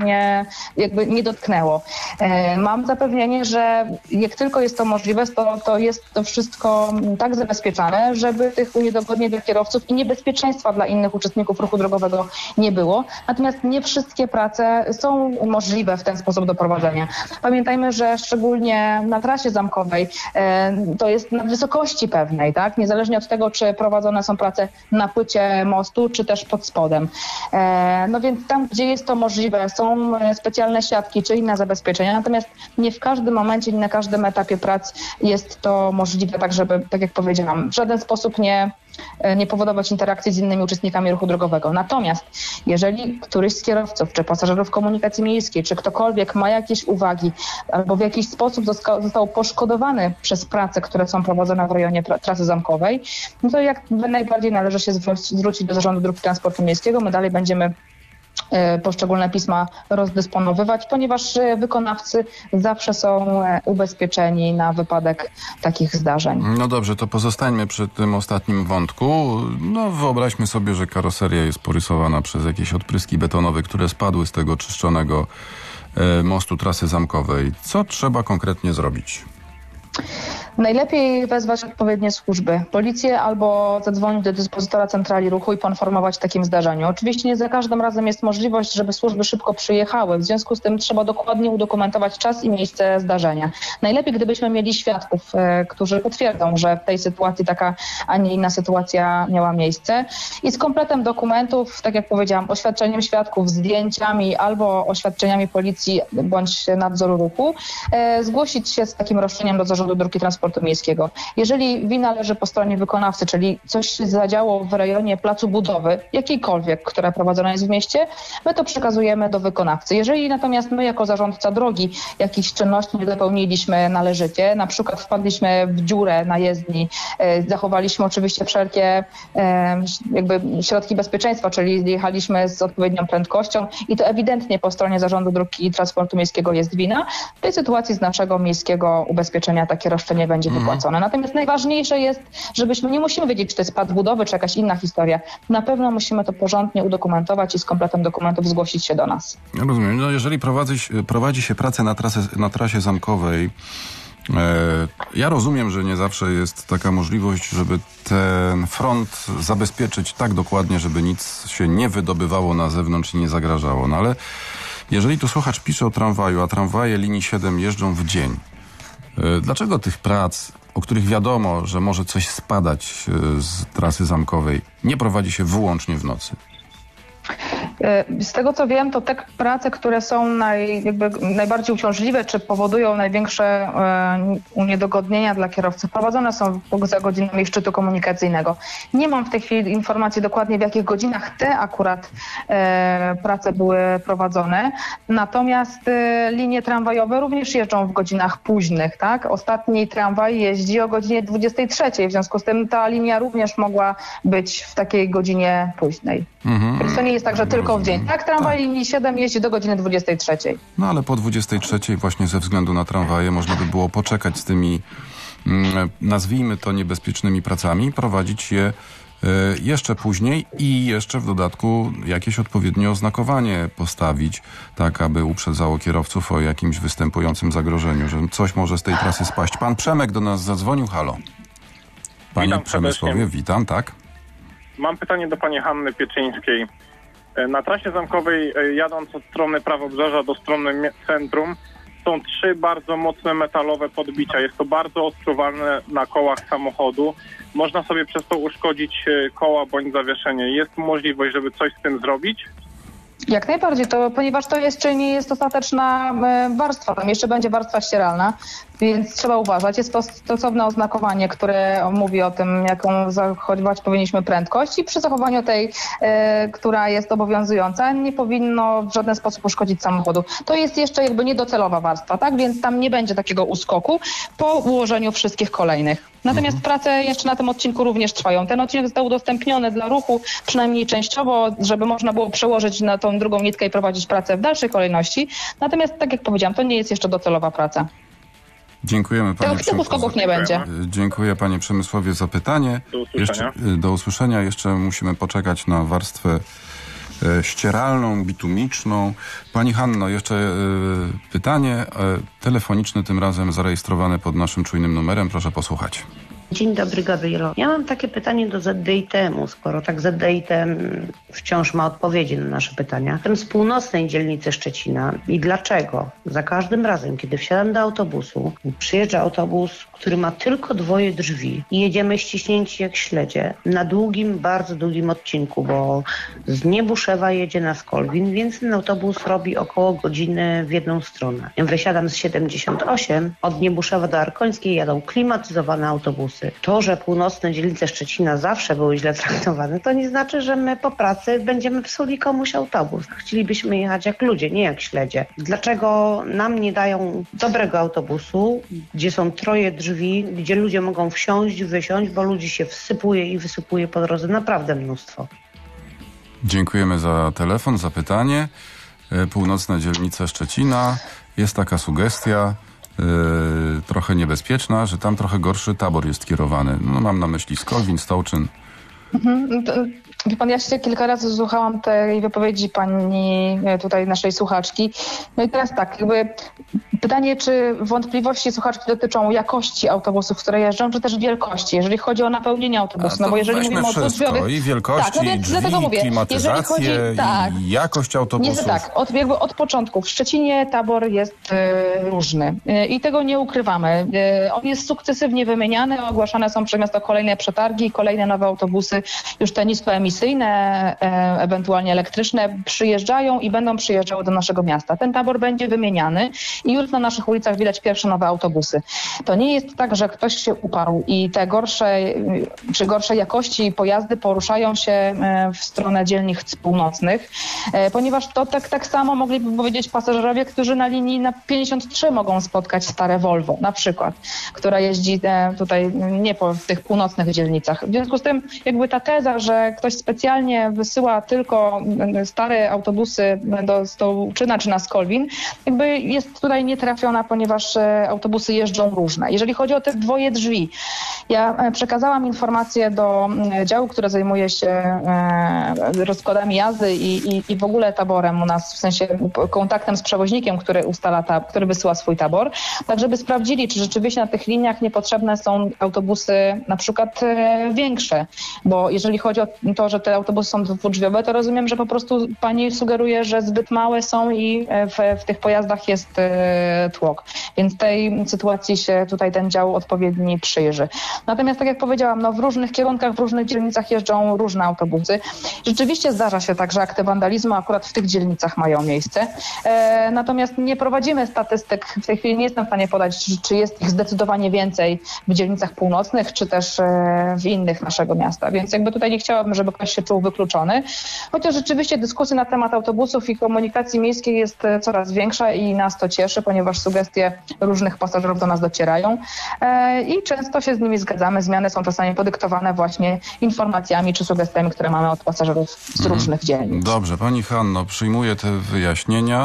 nie dotknęło. Mam zapewnienie, że jak tylko jest to możliwe, to jest to wszystko tak zabezpieczane, żeby tych uniedogodnień dla kierowców i niebezpieczeństwa dla innych uczestników ruchu drogowego nie było. Natomiast nie wszystkie prace są możliwe w ten sposób do prowadzenia. Pamiętajmy, że szczególnie na trasie zamkowej to jest na wysokości pewnej, tak? Niezależnie od tego, czy prowadzone są prace na płycie mostu, czy też pod spodem. No więc tam, gdzie jest to możliwe, są specjalne siatki czy inne zabezpieczenia, natomiast nie w każdym momencie, nie na każdym etapie prac jest to możliwe, tak żeby, tak jak powiedziałam, w żaden sposób nie powodować interakcji z innymi uczestnikami ruchu drogowego. Natomiast jeżeli któryś z kierowców, czy pasażerów komunikacji miejskiej, czy ktokolwiek ma jakieś uwagi albo w jakiś sposób został poszkodowany przez prace, które są prowadzone w rejonie trasy zamkowej, no to jak najbardziej należy się zwrócić do Zarządu Dróg Transportu Miejskiego. My dalej będziemy poszczególne pisma rozdysponowywać, ponieważ wykonawcy zawsze są ubezpieczeni na wypadek takich zdarzeń. No dobrze, to pozostańmy przy tym ostatnim wątku. No wyobraźmy sobie, że karoseria jest porysowana przez jakieś odpryski betonowe, które spadły z tego czyszczonego mostu trasy zamkowej. Co trzeba konkretnie zrobić? Najlepiej wezwać odpowiednie służby, policję albo zadzwonić do dyspozytora centrali ruchu i poinformować o takim zdarzeniu. Oczywiście nie za każdym razem jest możliwość, żeby służby szybko przyjechały. W związku z tym trzeba dokładnie udokumentować czas i miejsce zdarzenia. Najlepiej, gdybyśmy mieli świadków, którzy potwierdzą, że w tej sytuacji taka, a nie inna sytuacja miała miejsce. I z kompletem dokumentów, tak jak powiedziałam, oświadczeniem świadków, zdjęciami albo oświadczeniami policji bądź nadzoru ruchu, zgłosić się z takim roszczeniem do Zarządu Dróg Transportu Miejskiego. Jeżeli wina leży po stronie wykonawcy, czyli coś się zadziało w rejonie placu budowy, jakiejkolwiek, która prowadzona jest w mieście, my to przekazujemy do wykonawcy. Jeżeli natomiast my jako zarządca drogi jakichś czynności nie dopełniliśmy należycie, na przykład wpadliśmy w dziurę na jezdni, zachowaliśmy oczywiście wszelkie jakby środki bezpieczeństwa, czyli jechaliśmy z odpowiednią prędkością i to ewidentnie po stronie Zarządu Dróg Transportu Miejskiego jest wina, w tej sytuacji z naszego miejskiego ubezpieczenia takie roszczenie będzie wypłacone. Natomiast najważniejsze jest, żebyśmy nie musimy wiedzieć, czy to jest pad budowy, czy jakaś inna historia. Na pewno musimy to porządnie udokumentować i z kompletem dokumentów zgłosić się do nas. Ja rozumiem. No jeżeli prowadzi się pracę na trasie zamkowej, ja rozumiem, że nie zawsze jest taka możliwość, żeby ten front zabezpieczyć tak dokładnie, żeby nic się nie wydobywało na zewnątrz i nie zagrażało. No ale jeżeli tu słuchacz pisze o tramwaju, a tramwaje linii 7 jeżdżą w dzień, dlaczego tych prac, o których wiadomo, że może coś spadać z trasy zamkowej, nie prowadzi się wyłącznie w nocy? Z tego co wiem, to te prace, które są najbardziej uciążliwe, czy powodują największe uniedogodnienia dla kierowców, prowadzone są poza godzinami szczytu komunikacyjnego. Nie mam w tej chwili informacji dokładnie, w jakich godzinach te akurat prace były prowadzone. Natomiast linie tramwajowe również jeżdżą w godzinach późnych, tak? Ostatni tramwaj jeździ o godzinie 23. W związku z tym ta linia również mogła być w takiej godzinie późnej. Więc to nie jest tak, że tylko w dzień. Tak, tramwaj linii 7 jeździ do godziny 23. No ale po 23 właśnie ze względu na tramwaje można by było poczekać z tymi, nazwijmy to, niebezpiecznymi pracami, prowadzić je jeszcze później i jeszcze w dodatku jakieś odpowiednie oznakowanie postawić, tak aby uprzedzało kierowców o jakimś występującym zagrożeniu, że coś może z tej trasy spaść. Pan Przemek do nas zadzwonił. Halo. Panie Witam Przemysławie, serdecznie. witam, tak? Mam pytanie do pani Hanny Pieczyńskiej. Na trasie zamkowej, jadąc od strony Prawobrzeża do strony centrum, są 3 bardzo mocne metalowe podbicia. Jest to bardzo odczuwalne na kołach samochodu. Można sobie przez to uszkodzić koła bądź zawieszenie. Jest możliwość, żeby coś z tym zrobić? Jak najbardziej, ponieważ to jeszcze nie jest ostateczna warstwa, tam jeszcze będzie warstwa ścieralna, więc trzeba uważać. Jest to stosowne oznakowanie, które mówi o tym, jaką zachowywać powinniśmy prędkość i przy zachowaniu tej, która jest obowiązująca, nie powinno w żaden sposób uszkodzić samochodu. To jest jeszcze jakby niedocelowa warstwa, tak? Więc tam nie będzie takiego uskoku po ułożeniu wszystkich kolejnych. Natomiast prace jeszcze na tym odcinku również trwają. Ten odcinek został udostępniony dla ruchu, przynajmniej częściowo, żeby można było przełożyć na tą drugą nitkę i prowadzić pracę w dalszej kolejności. Natomiast, tak jak powiedziałam, to nie jest jeszcze docelowa praca. Dziękujemy Pani Tych uskoków nie będzie. Dziękuję Panie Przemysławie za pytanie. Do usłyszenia. Jeszcze musimy poczekać na warstwę ścieralną, bitumiczną. Pani Hanno, jeszcze pytanie telefoniczne, tym razem zarejestrowane pod naszym czujnym numerem. Proszę posłuchać. Dzień dobry, Gabrielo. Ja mam takie pytanie do ZDITM-u, skoro tak ZDITM wciąż ma odpowiedzi na nasze pytania. Jestem z północnej dzielnicy Szczecina i dlaczego za każdym razem, kiedy wsiadam do autobusu, przyjeżdża autobus, który ma tylko 2 drzwi i jedziemy ściśnięci jak śledzie na długim, bardzo długim odcinku, bo z Niebuszewa jedzie na Skolwin, więc ten autobus robi około godziny w jedną stronę. Ja wysiadam z 78, od Niebuszewa do Arkońskiej jadą klimatyzowane autobusy. To, że północne dzielnice Szczecina zawsze były źle traktowane, to nie znaczy, że my po pracy będziemy psuli komuś autobus. Chcielibyśmy jechać jak ludzie, nie jak śledzie. Dlaczego nam nie dają dobrego autobusu, gdzie są 3 drzwi, gdzie ludzie mogą wsiąść, wysiąść, bo ludzi się wsypuje i wysypuje po drodze naprawdę mnóstwo. Dziękujemy za telefon, za pytanie. Północna dzielnica Szczecina. Jest taka sugestia, trochę niebezpieczna, że tam trochę gorszy tabor jest kierowany. No, mam na myśli Skolwin, Stołczyn. Wie pan, ja się kilka razy słuchałam tej wypowiedzi pani tutaj naszej słuchaczki. No i teraz tak, jakby pytanie, czy wątpliwości słuchaczki dotyczą jakości autobusów, które jeżdżą, czy też wielkości, jeżeli chodzi o napełnienie autobusu. No bo jeżeli mówimy o wszystko, i wielkości, tak, no więc drzwi, mówię, klimatyzację, i jakość autobusów. Od początku. W Szczecinie tabor jest różny i tego nie ukrywamy. On jest sukcesywnie wymieniany, ogłaszane są przez miasto kolejne przetargi, kolejne nowe autobusy, już te niskoemisyjne, ewentualnie elektryczne, przyjeżdżają i będą przyjeżdżały do naszego miasta. Ten tabor będzie wymieniany i już na naszych ulicach widać pierwsze nowe autobusy. To nie jest tak, że ktoś się uparł i te gorszej jakości pojazdy poruszają się w stronę dzielnic północnych, ponieważ to tak samo mogliby powiedzieć pasażerowie, którzy na linii na 53 mogą spotkać stare Volvo na przykład, która jeździ tutaj nie po tych północnych dzielnicach. W związku z tym jakby ta teza, że ktoś specjalnie wysyła tylko stare autobusy do Stołczyna czy na Skolwin, jakby jest tutaj nietrafiona, ponieważ autobusy jeżdżą różne. Jeżeli chodzi o te 2 drzwi, ja przekazałam informację do działu, które zajmuje się rozkładami jazdy i w ogóle taborem u nas, w sensie kontaktem z przewoźnikiem, który wysyła swój tabor, tak żeby sprawdzili, czy rzeczywiście na tych liniach niepotrzebne są autobusy na przykład większe, bo jeżeli chodzi o to, że te autobusy są 2-drzwiowe, to rozumiem, że po prostu pani sugeruje, że zbyt małe są i w tych pojazdach jest tłok. Więc tej sytuacji się tutaj ten dział odpowiedni przyjrzy. Natomiast tak jak powiedziałam, w różnych kierunkach, w różnych dzielnicach jeżdżą różne autobusy. Rzeczywiście zdarza się tak, że akty wandalizmu akurat w tych dzielnicach mają miejsce. Natomiast nie prowadzimy statystyk. W tej chwili nie jestem w stanie podać, czy jest ich zdecydowanie więcej w dzielnicach północnych, czy też w innych naszego miasta. Więc jakby tutaj nie chciałabym, żeby ktoś się czuł wykluczony. Chociaż rzeczywiście dyskusja na temat autobusów i komunikacji miejskiej jest coraz większa i nas to cieszy, ponieważ sugestie różnych pasażerów do nas docierają i często się z nimi zgadzamy. Zmiany są czasami podyktowane właśnie informacjami czy sugestiami, które mamy od pasażerów z różnych dzielnic. Dobrze, pani Hanno, przyjmuję te wyjaśnienia.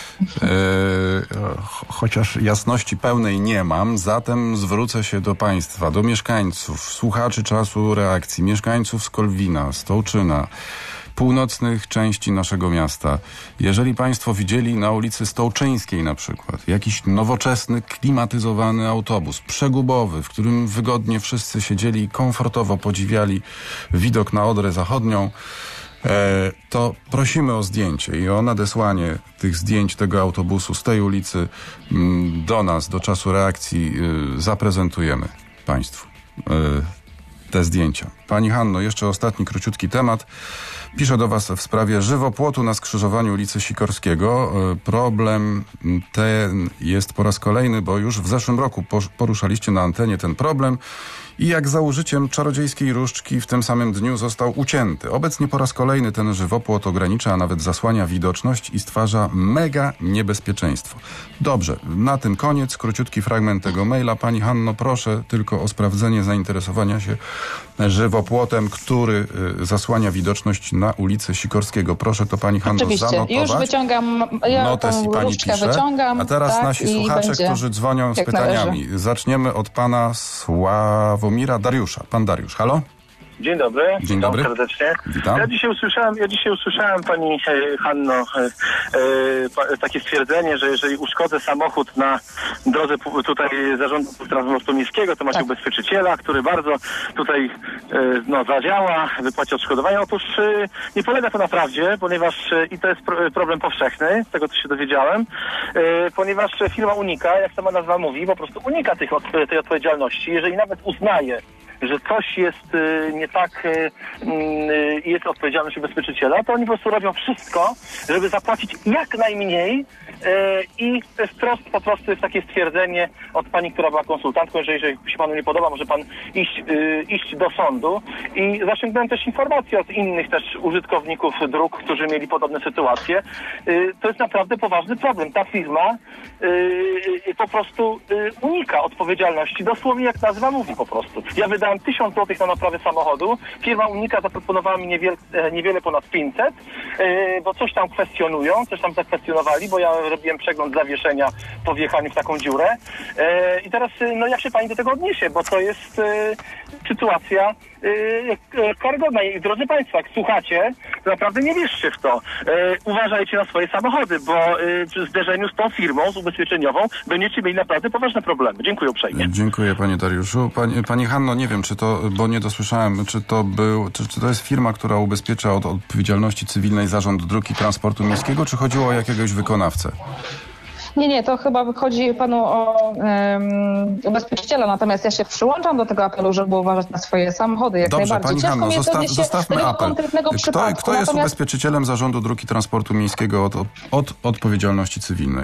Chociaż jasności pełnej nie mam, zatem zwrócę się do państwa, do mieszkańców, słuchaczy Czasu Reakcji, mieszkańców Skolwina, Stołczyna, północnych części naszego miasta. Jeżeli państwo widzieli na ulicy Stołczyńskiej na przykład jakiś nowoczesny, klimatyzowany autobus, przegubowy, w którym wygodnie wszyscy siedzieli i komfortowo podziwiali widok na Odrę Zachodnią, to prosimy o zdjęcie i o nadesłanie tych zdjęć tego autobusu z tej ulicy do nas, do Czasu Reakcji. Zaprezentujemy państwu te zdjęcia. Pani Hanno, jeszcze ostatni króciutki temat. Piszę do Was w sprawie żywopłotu na skrzyżowaniu ulicy Sikorskiego. Problem ten jest po raz kolejny, bo już w zeszłym roku poruszaliście na antenie ten problem i jak za użyciem czarodziejskiej różdżki w tym samym dniu został ucięty. Obecnie po raz kolejny ten żywopłot ogranicza, a nawet zasłania widoczność i stwarza mega niebezpieczeństwo. Dobrze, na tym koniec, króciutki fragment tego maila. Pani Hanno, proszę tylko o sprawdzenie zainteresowania się żywopłotem, który zasłania widoczność na ulicy Sikorskiego. Proszę to Pani Hanno zanotować. Już wyciągam, ja notes tą i pani różdżkę pisze. wyciągam. A teraz tak, nasi słuchacze, którzy dzwonią z pytaniami. Należy. Zaczniemy od pana Sławomira Dariusza. Pan Dariusz, halo? Dzień dobry. Dzień dobry. Witam serdecznie. Witam. Ja dzisiaj usłyszałem pani Hanno takie stwierdzenie, że jeżeli uszkodzę samochód na drodze tutaj Zarządu Transportu Miejskiego, to macie ubezpieczyciela, który bardzo tutaj zadziała, wypłaci odszkodowania. Otóż nie polega to na prawdzie, ponieważ i to jest problem powszechny, z tego co się dowiedziałem, ponieważ firma unika, jak sama nazwa mówi, po prostu unika tej odpowiedzialności. Jeżeli nawet uznaje, że coś jest nie tak, jest odpowiedzialność ubezpieczyciela, to oni po prostu robią wszystko, żeby zapłacić jak najmniej i wprost po prostu jest takie stwierdzenie od pani, która była konsultantką, że jeżeli się panu nie podoba, może pan iść do sądu. I zasięgnąłem też informacje od innych też użytkowników dróg, którzy mieli podobne sytuacje. To jest naprawdę poważny problem. Ta firma po prostu unika odpowiedzialności, dosłownie jak nazwa mówi po prostu. Ja wydałem 1000 zł na naprawę samochodu, firma unika zaproponowała mi niewiele ponad 500, bo coś tam kwestionują, coś tam zakwestionowali, bo ja robiłem przegląd zawieszenia po wjechaniu w taką dziurę. I teraz, jak się pani do tego odniesie, bo to jest sytuacja karygodna. I drodzy Państwo, jak słuchacie, to naprawdę nie wierzcie w to. Uważajcie na swoje samochody, bo w zderzeniu z tą firmą, z ubezpieczeniową, będziecie mieli naprawdę poważne problemy. Dziękuję uprzejmie. Dziękuję panie Dariuszu. Pani Hanno, nie wiem, czy to, bo nie dosłyszałem, czy to jest firma, która ubezpiecza od odpowiedzialności cywilnej Zarząd Dróg i Transportu Miejskiego, czy chodziło o jakiegoś wykonawcę? Nie, to chyba chodzi panu o ubezpieczyciela, natomiast ja się przyłączam do tego apelu, żeby uważać na swoje samochody jak Dobrze, najbardziej. pani Hanno, zostawmy apel. Kto jest ubezpieczycielem Zarządu Dróg i Transportu Miejskiego od odpowiedzialności cywilnej?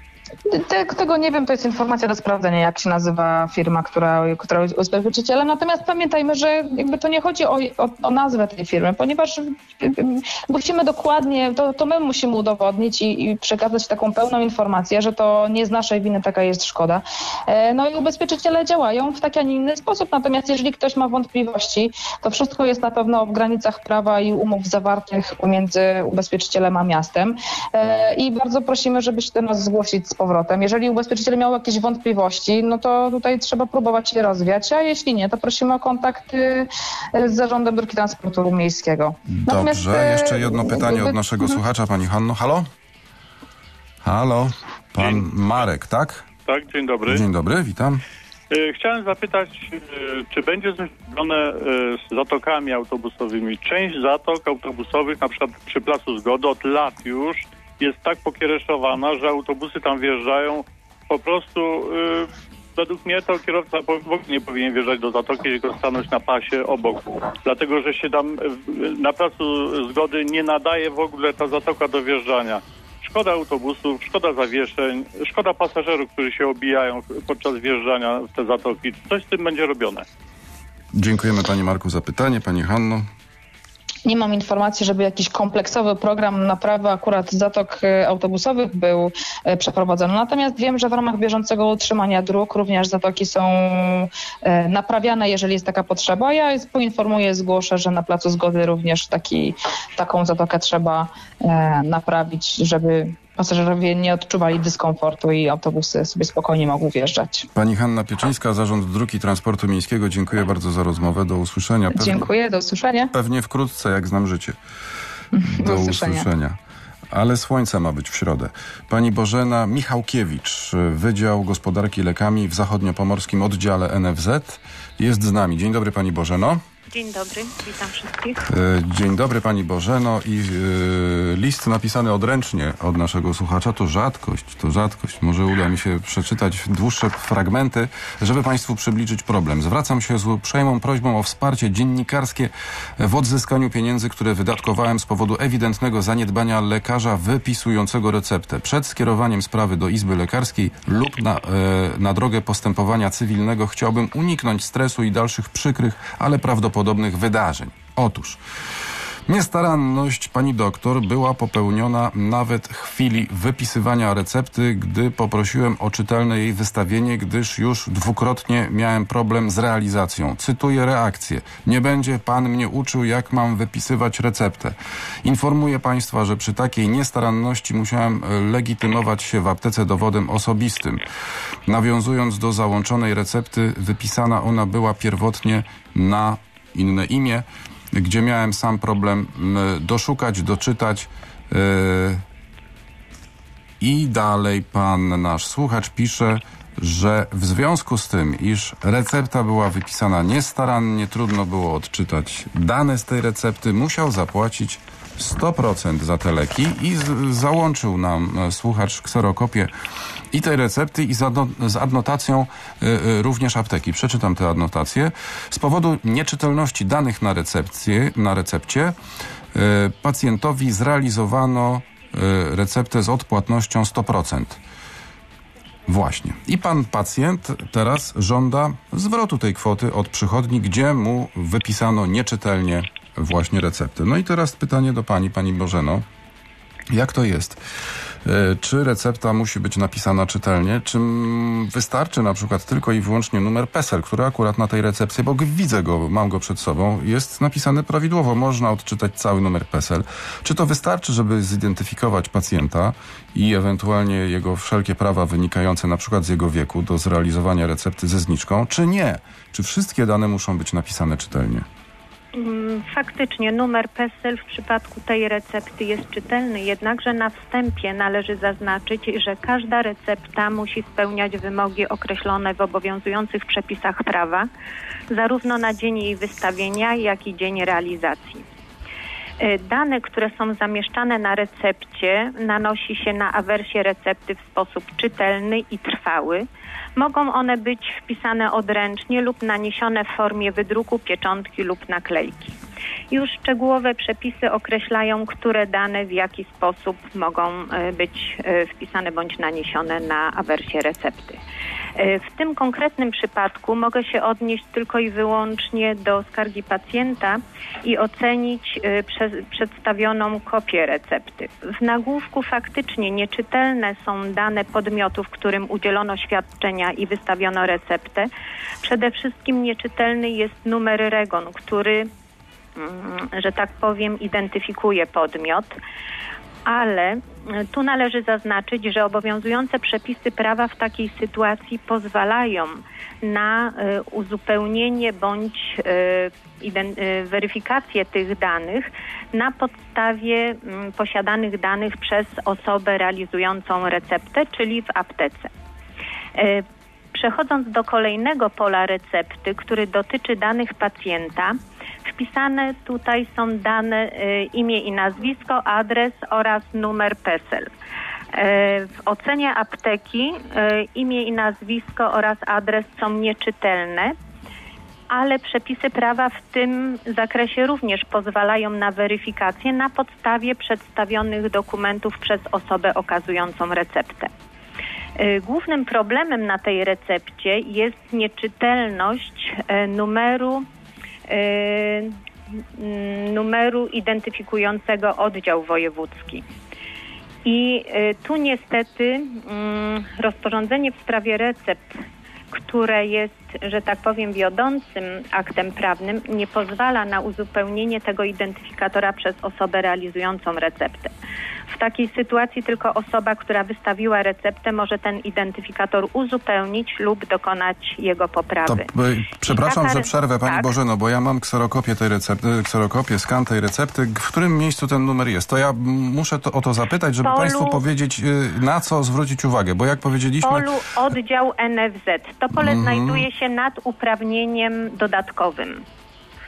Tego nie wiem, to jest informacja do sprawdzenia, jak się nazywa firma, która jest ubezpieczycielem. Natomiast pamiętajmy, że jakby to nie chodzi o nazwę tej firmy, ponieważ musimy dokładnie, to my musimy udowodnić i przekazać taką pełną informację, że to nie z naszej winy taka jest szkoda. No i ubezpieczyciele działają w taki, a nie inny sposób. Natomiast jeżeli ktoś ma wątpliwości, to wszystko jest na pewno w granicach prawa i umów zawartych pomiędzy ubezpieczycielem a miastem. I bardzo prosimy, żebyście do nas zgłosić z powrotem. Jeżeli ubezpieczyciel miał jakieś wątpliwości, no to tutaj trzeba próbować je rozwiać, a jeśli nie, to prosimy o kontakt z Zarządem Dróg i Transportu Miejskiego. Dobrze, jeszcze jedno pytanie od naszego słuchacza, pani Hanno. Halo? Halo? Pan Marek, tak? Tak, dzień dobry. Dzień dobry, witam. Chciałem zapytać, czy będzie coś zrobione z zatokami autobusowymi? Część zatok autobusowych, na przykład przy Placu Zgody, od lat już jest tak pokiereszowana, że autobusy tam wjeżdżają. Po prostu według mnie to kierowca w ogóle nie powinien wjeżdżać do zatoki, tylko stanąć na pasie obok. Dlatego, że się tam na Placu Zgody nie nadaje w ogóle ta zatoka do wjeżdżania. Szkoda autobusów, szkoda zawieszeń, szkoda pasażerów, którzy się obijają podczas wjeżdżania w te zatoki. Coś z tym będzie robione. Dziękujemy pani Marku za pytanie. Pani Hanno. Nie mam informacji, żeby jakiś kompleksowy program naprawy akurat zatok autobusowych był przeprowadzony. Natomiast wiem, że w ramach bieżącego utrzymania dróg również zatoki są naprawiane, jeżeli jest taka potrzeba. Ja poinformuję, zgłoszę, że na Placu Zgody również taką zatokę trzeba naprawić, żeby pasażerowie nie odczuwali dyskomfortu i autobusy sobie spokojnie mogły wjeżdżać. Pani Hanna Pieczyńska, Zarząd Dróg i Transportu Miejskiego. Dziękuję bardzo za rozmowę. Do usłyszenia. Dziękuję, do usłyszenia. Pewnie wkrótce, jak znam życie. Do usłyszenia. Ale słońce ma być w środę. Pani Bożena Michałkiewicz, Wydział Gospodarki Lekami w Zachodniopomorskim Oddziale NFZ, jest z nami. Dzień dobry pani Bożeno. Dzień dobry, witam wszystkich. Dzień dobry pani Bożeno i list napisany odręcznie od naszego słuchacza to rzadkość. Może uda mi się przeczytać dłuższe fragmenty, żeby państwu przybliżyć problem. Zwracam się z uprzejmą prośbą o wsparcie dziennikarskie w odzyskaniu pieniędzy, które wydatkowałem z powodu ewidentnego zaniedbania lekarza wypisującego receptę. Przed skierowaniem sprawy do Izby Lekarskiej lub na drogę postępowania cywilnego chciałbym uniknąć stresu i dalszych przykrych, ale prawdopodobnych wydarzeń. Otóż niestaranność pani doktor była popełniona nawet w chwili wypisywania recepty, gdy poprosiłem o czytelne jej wystawienie, gdyż już dwukrotnie miałem problem z realizacją. Cytuję reakcję. Nie będzie pan mnie uczył, jak mam wypisywać receptę. Informuję państwa, że przy takiej niestaranności musiałem legitymować się w aptece dowodem osobistym. Nawiązując do załączonej recepty, wypisana ona była pierwotnie na inne imię, gdzie miałem sam problem doszukać, doczytać i dalej pan nasz słuchacz pisze, że w związku z tym, iż recepta była wypisana niestarannie, trudno było odczytać dane z tej recepty, musiał zapłacić 100% za te leki i załączył nam słuchacz kserokopię i tej recepty i z adnotacją również apteki. Przeczytam tę adnotację. Z powodu nieczytelności danych na recepcie pacjentowi zrealizowano receptę z odpłatnością 100%. Właśnie. I pan pacjent teraz żąda zwrotu tej kwoty od przychodni, gdzie mu wypisano nieczytelnie właśnie receptę. No i teraz pytanie do pani Bożeno. Jak to jest? Czy recepta musi być napisana czytelnie? Czy wystarczy na przykład tylko i wyłącznie numer PESEL, który akurat na tej recepcji, bo widzę go, mam go przed sobą, jest napisany prawidłowo. Można odczytać cały numer PESEL. Czy to wystarczy, żeby zidentyfikować pacjenta i ewentualnie jego wszelkie prawa wynikające na przykład z jego wieku do zrealizowania recepty ze zniżką, czy nie? Czy wszystkie dane muszą być napisane czytelnie? Faktycznie numer PESEL w przypadku tej recepty jest czytelny, jednakże na wstępie należy zaznaczyć, że każda recepta musi spełniać wymogi określone w obowiązujących przepisach prawa, zarówno na dzień jej wystawienia, jak i dzień realizacji. Dane, które są zamieszczane na recepcie, nanosi się na awersję recepty w sposób czytelny i trwały. Mogą one być wpisane odręcznie lub naniesione w formie wydruku, pieczątki lub naklejki. Już szczegółowe przepisy określają, które dane w jaki sposób mogą być wpisane bądź naniesione na awersję recepty. W tym konkretnym przypadku mogę się odnieść tylko i wyłącznie do skargi pacjenta i ocenić przedstawioną kopię recepty. W nagłówku faktycznie nieczytelne są dane podmiotów, którym udzielono świadczenia i wystawiono receptę. Przede wszystkim nieczytelny jest numer REGON, który, że tak powiem, identyfikuje podmiot. Ale tu należy zaznaczyć, że obowiązujące przepisy prawa w takiej sytuacji pozwalają na uzupełnienie bądź weryfikację tych danych na podstawie posiadanych danych przez osobę realizującą receptę, czyli w aptece. Przechodząc do kolejnego pola recepty, który dotyczy danych pacjenta, wpisane tutaj są dane imię i nazwisko, adres oraz numer PESEL. W ocenie apteki imię i nazwisko oraz adres są nieczytelne, ale przepisy prawa w tym zakresie również pozwalają na weryfikację na podstawie przedstawionych dokumentów przez osobę okazującą receptę. Głównym problemem na tej recepcie jest nieczytelność numeru identyfikującego oddział wojewódzki. I tu niestety rozporządzenie w sprawie recept, które jest, że tak powiem, wiodącym aktem prawnym, nie pozwala na uzupełnienie tego identyfikatora przez osobę realizującą receptę. W takiej sytuacji tylko osoba, która wystawiła receptę, może ten identyfikator uzupełnić lub dokonać jego poprawy. Przepraszam, że przerwę, pani Bożeno, bo ja mam kserokopię tej recepty, skan tej recepty. W którym miejscu ten numer jest? To ja muszę o to zapytać, żeby państwu powiedzieć, na co zwrócić uwagę, bo jak powiedzieliśmy... Polu oddział NFZ. To pole znajduje się nad uprawnieniem dodatkowym.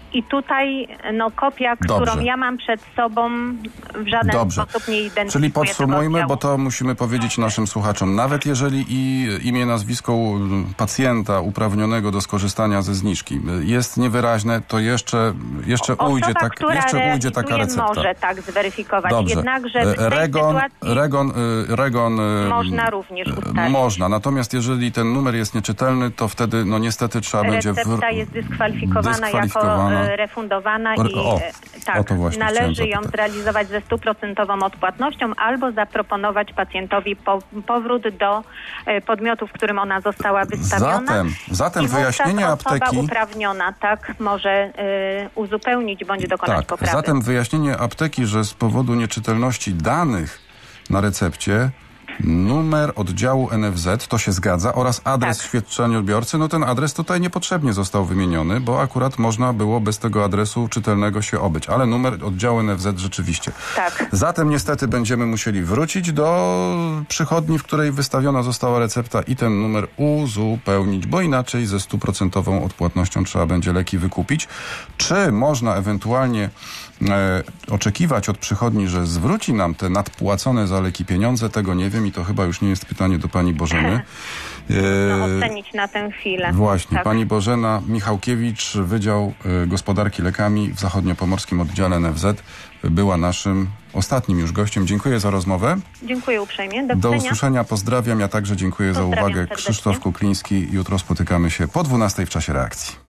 I tutaj kopia, którą ja mam przed sobą, w żaden sposób nie identyfikuje. Czyli podsumujmy, bo to musimy powiedzieć naszym słuchaczom. Nawet jeżeli imię, nazwisko pacjenta uprawnionego do skorzystania ze zniżki jest niewyraźne, to jeszcze ujdzie taka recepta. Może tak zweryfikować. Dobrze. Jednakże w tej Regon można również ustalić. Można. Natomiast jeżeli ten numer jest nieczytelny, to wtedy niestety trzeba będzie... Recepta jest dyskwalifikowana jako refundowana należy ją zrealizować ze 100% odpłatnością albo zaproponować pacjentowi powrót do podmiotu, w którym ona została wystawiona. Zatem wyjaśnienie apteki... Osoba uprawniona może uzupełnić bądź dokonać poprawy. Zatem wyjaśnienie apteki, że z powodu nieczytelności danych na recepcie numer oddziału NFZ, to się zgadza, oraz adres świadczeniobiorcy, ten adres tutaj niepotrzebnie został wymieniony, bo akurat można było bez tego adresu czytelnego się obyć, ale numer oddziału NFZ rzeczywiście. Tak. Zatem niestety będziemy musieli wrócić do przychodni, w której wystawiona została recepta i ten numer uzupełnić, bo inaczej ze 100% odpłatnością trzeba będzie leki wykupić. Czy można ewentualnie oczekiwać od przychodni, że zwróci nam te nadpłacone za leki pieniądze? Tego nie wiem i to chyba już nie jest pytanie do pani Bożeny. Ocenić na tę chwilę. Właśnie. Pani Bożena Michałkiewicz, Wydział Gospodarki Lekami w Zachodniopomorskim Oddziale NFZ była naszym ostatnim już gościem. Dziękuję za rozmowę. Dziękuję uprzejmie. Do usłyszenia. Pozdrawiam. Ja także dziękuję za uwagę. Serdecznie. Krzysztof Kukliński. Jutro spotykamy się po 12:00 w czasie reakcji.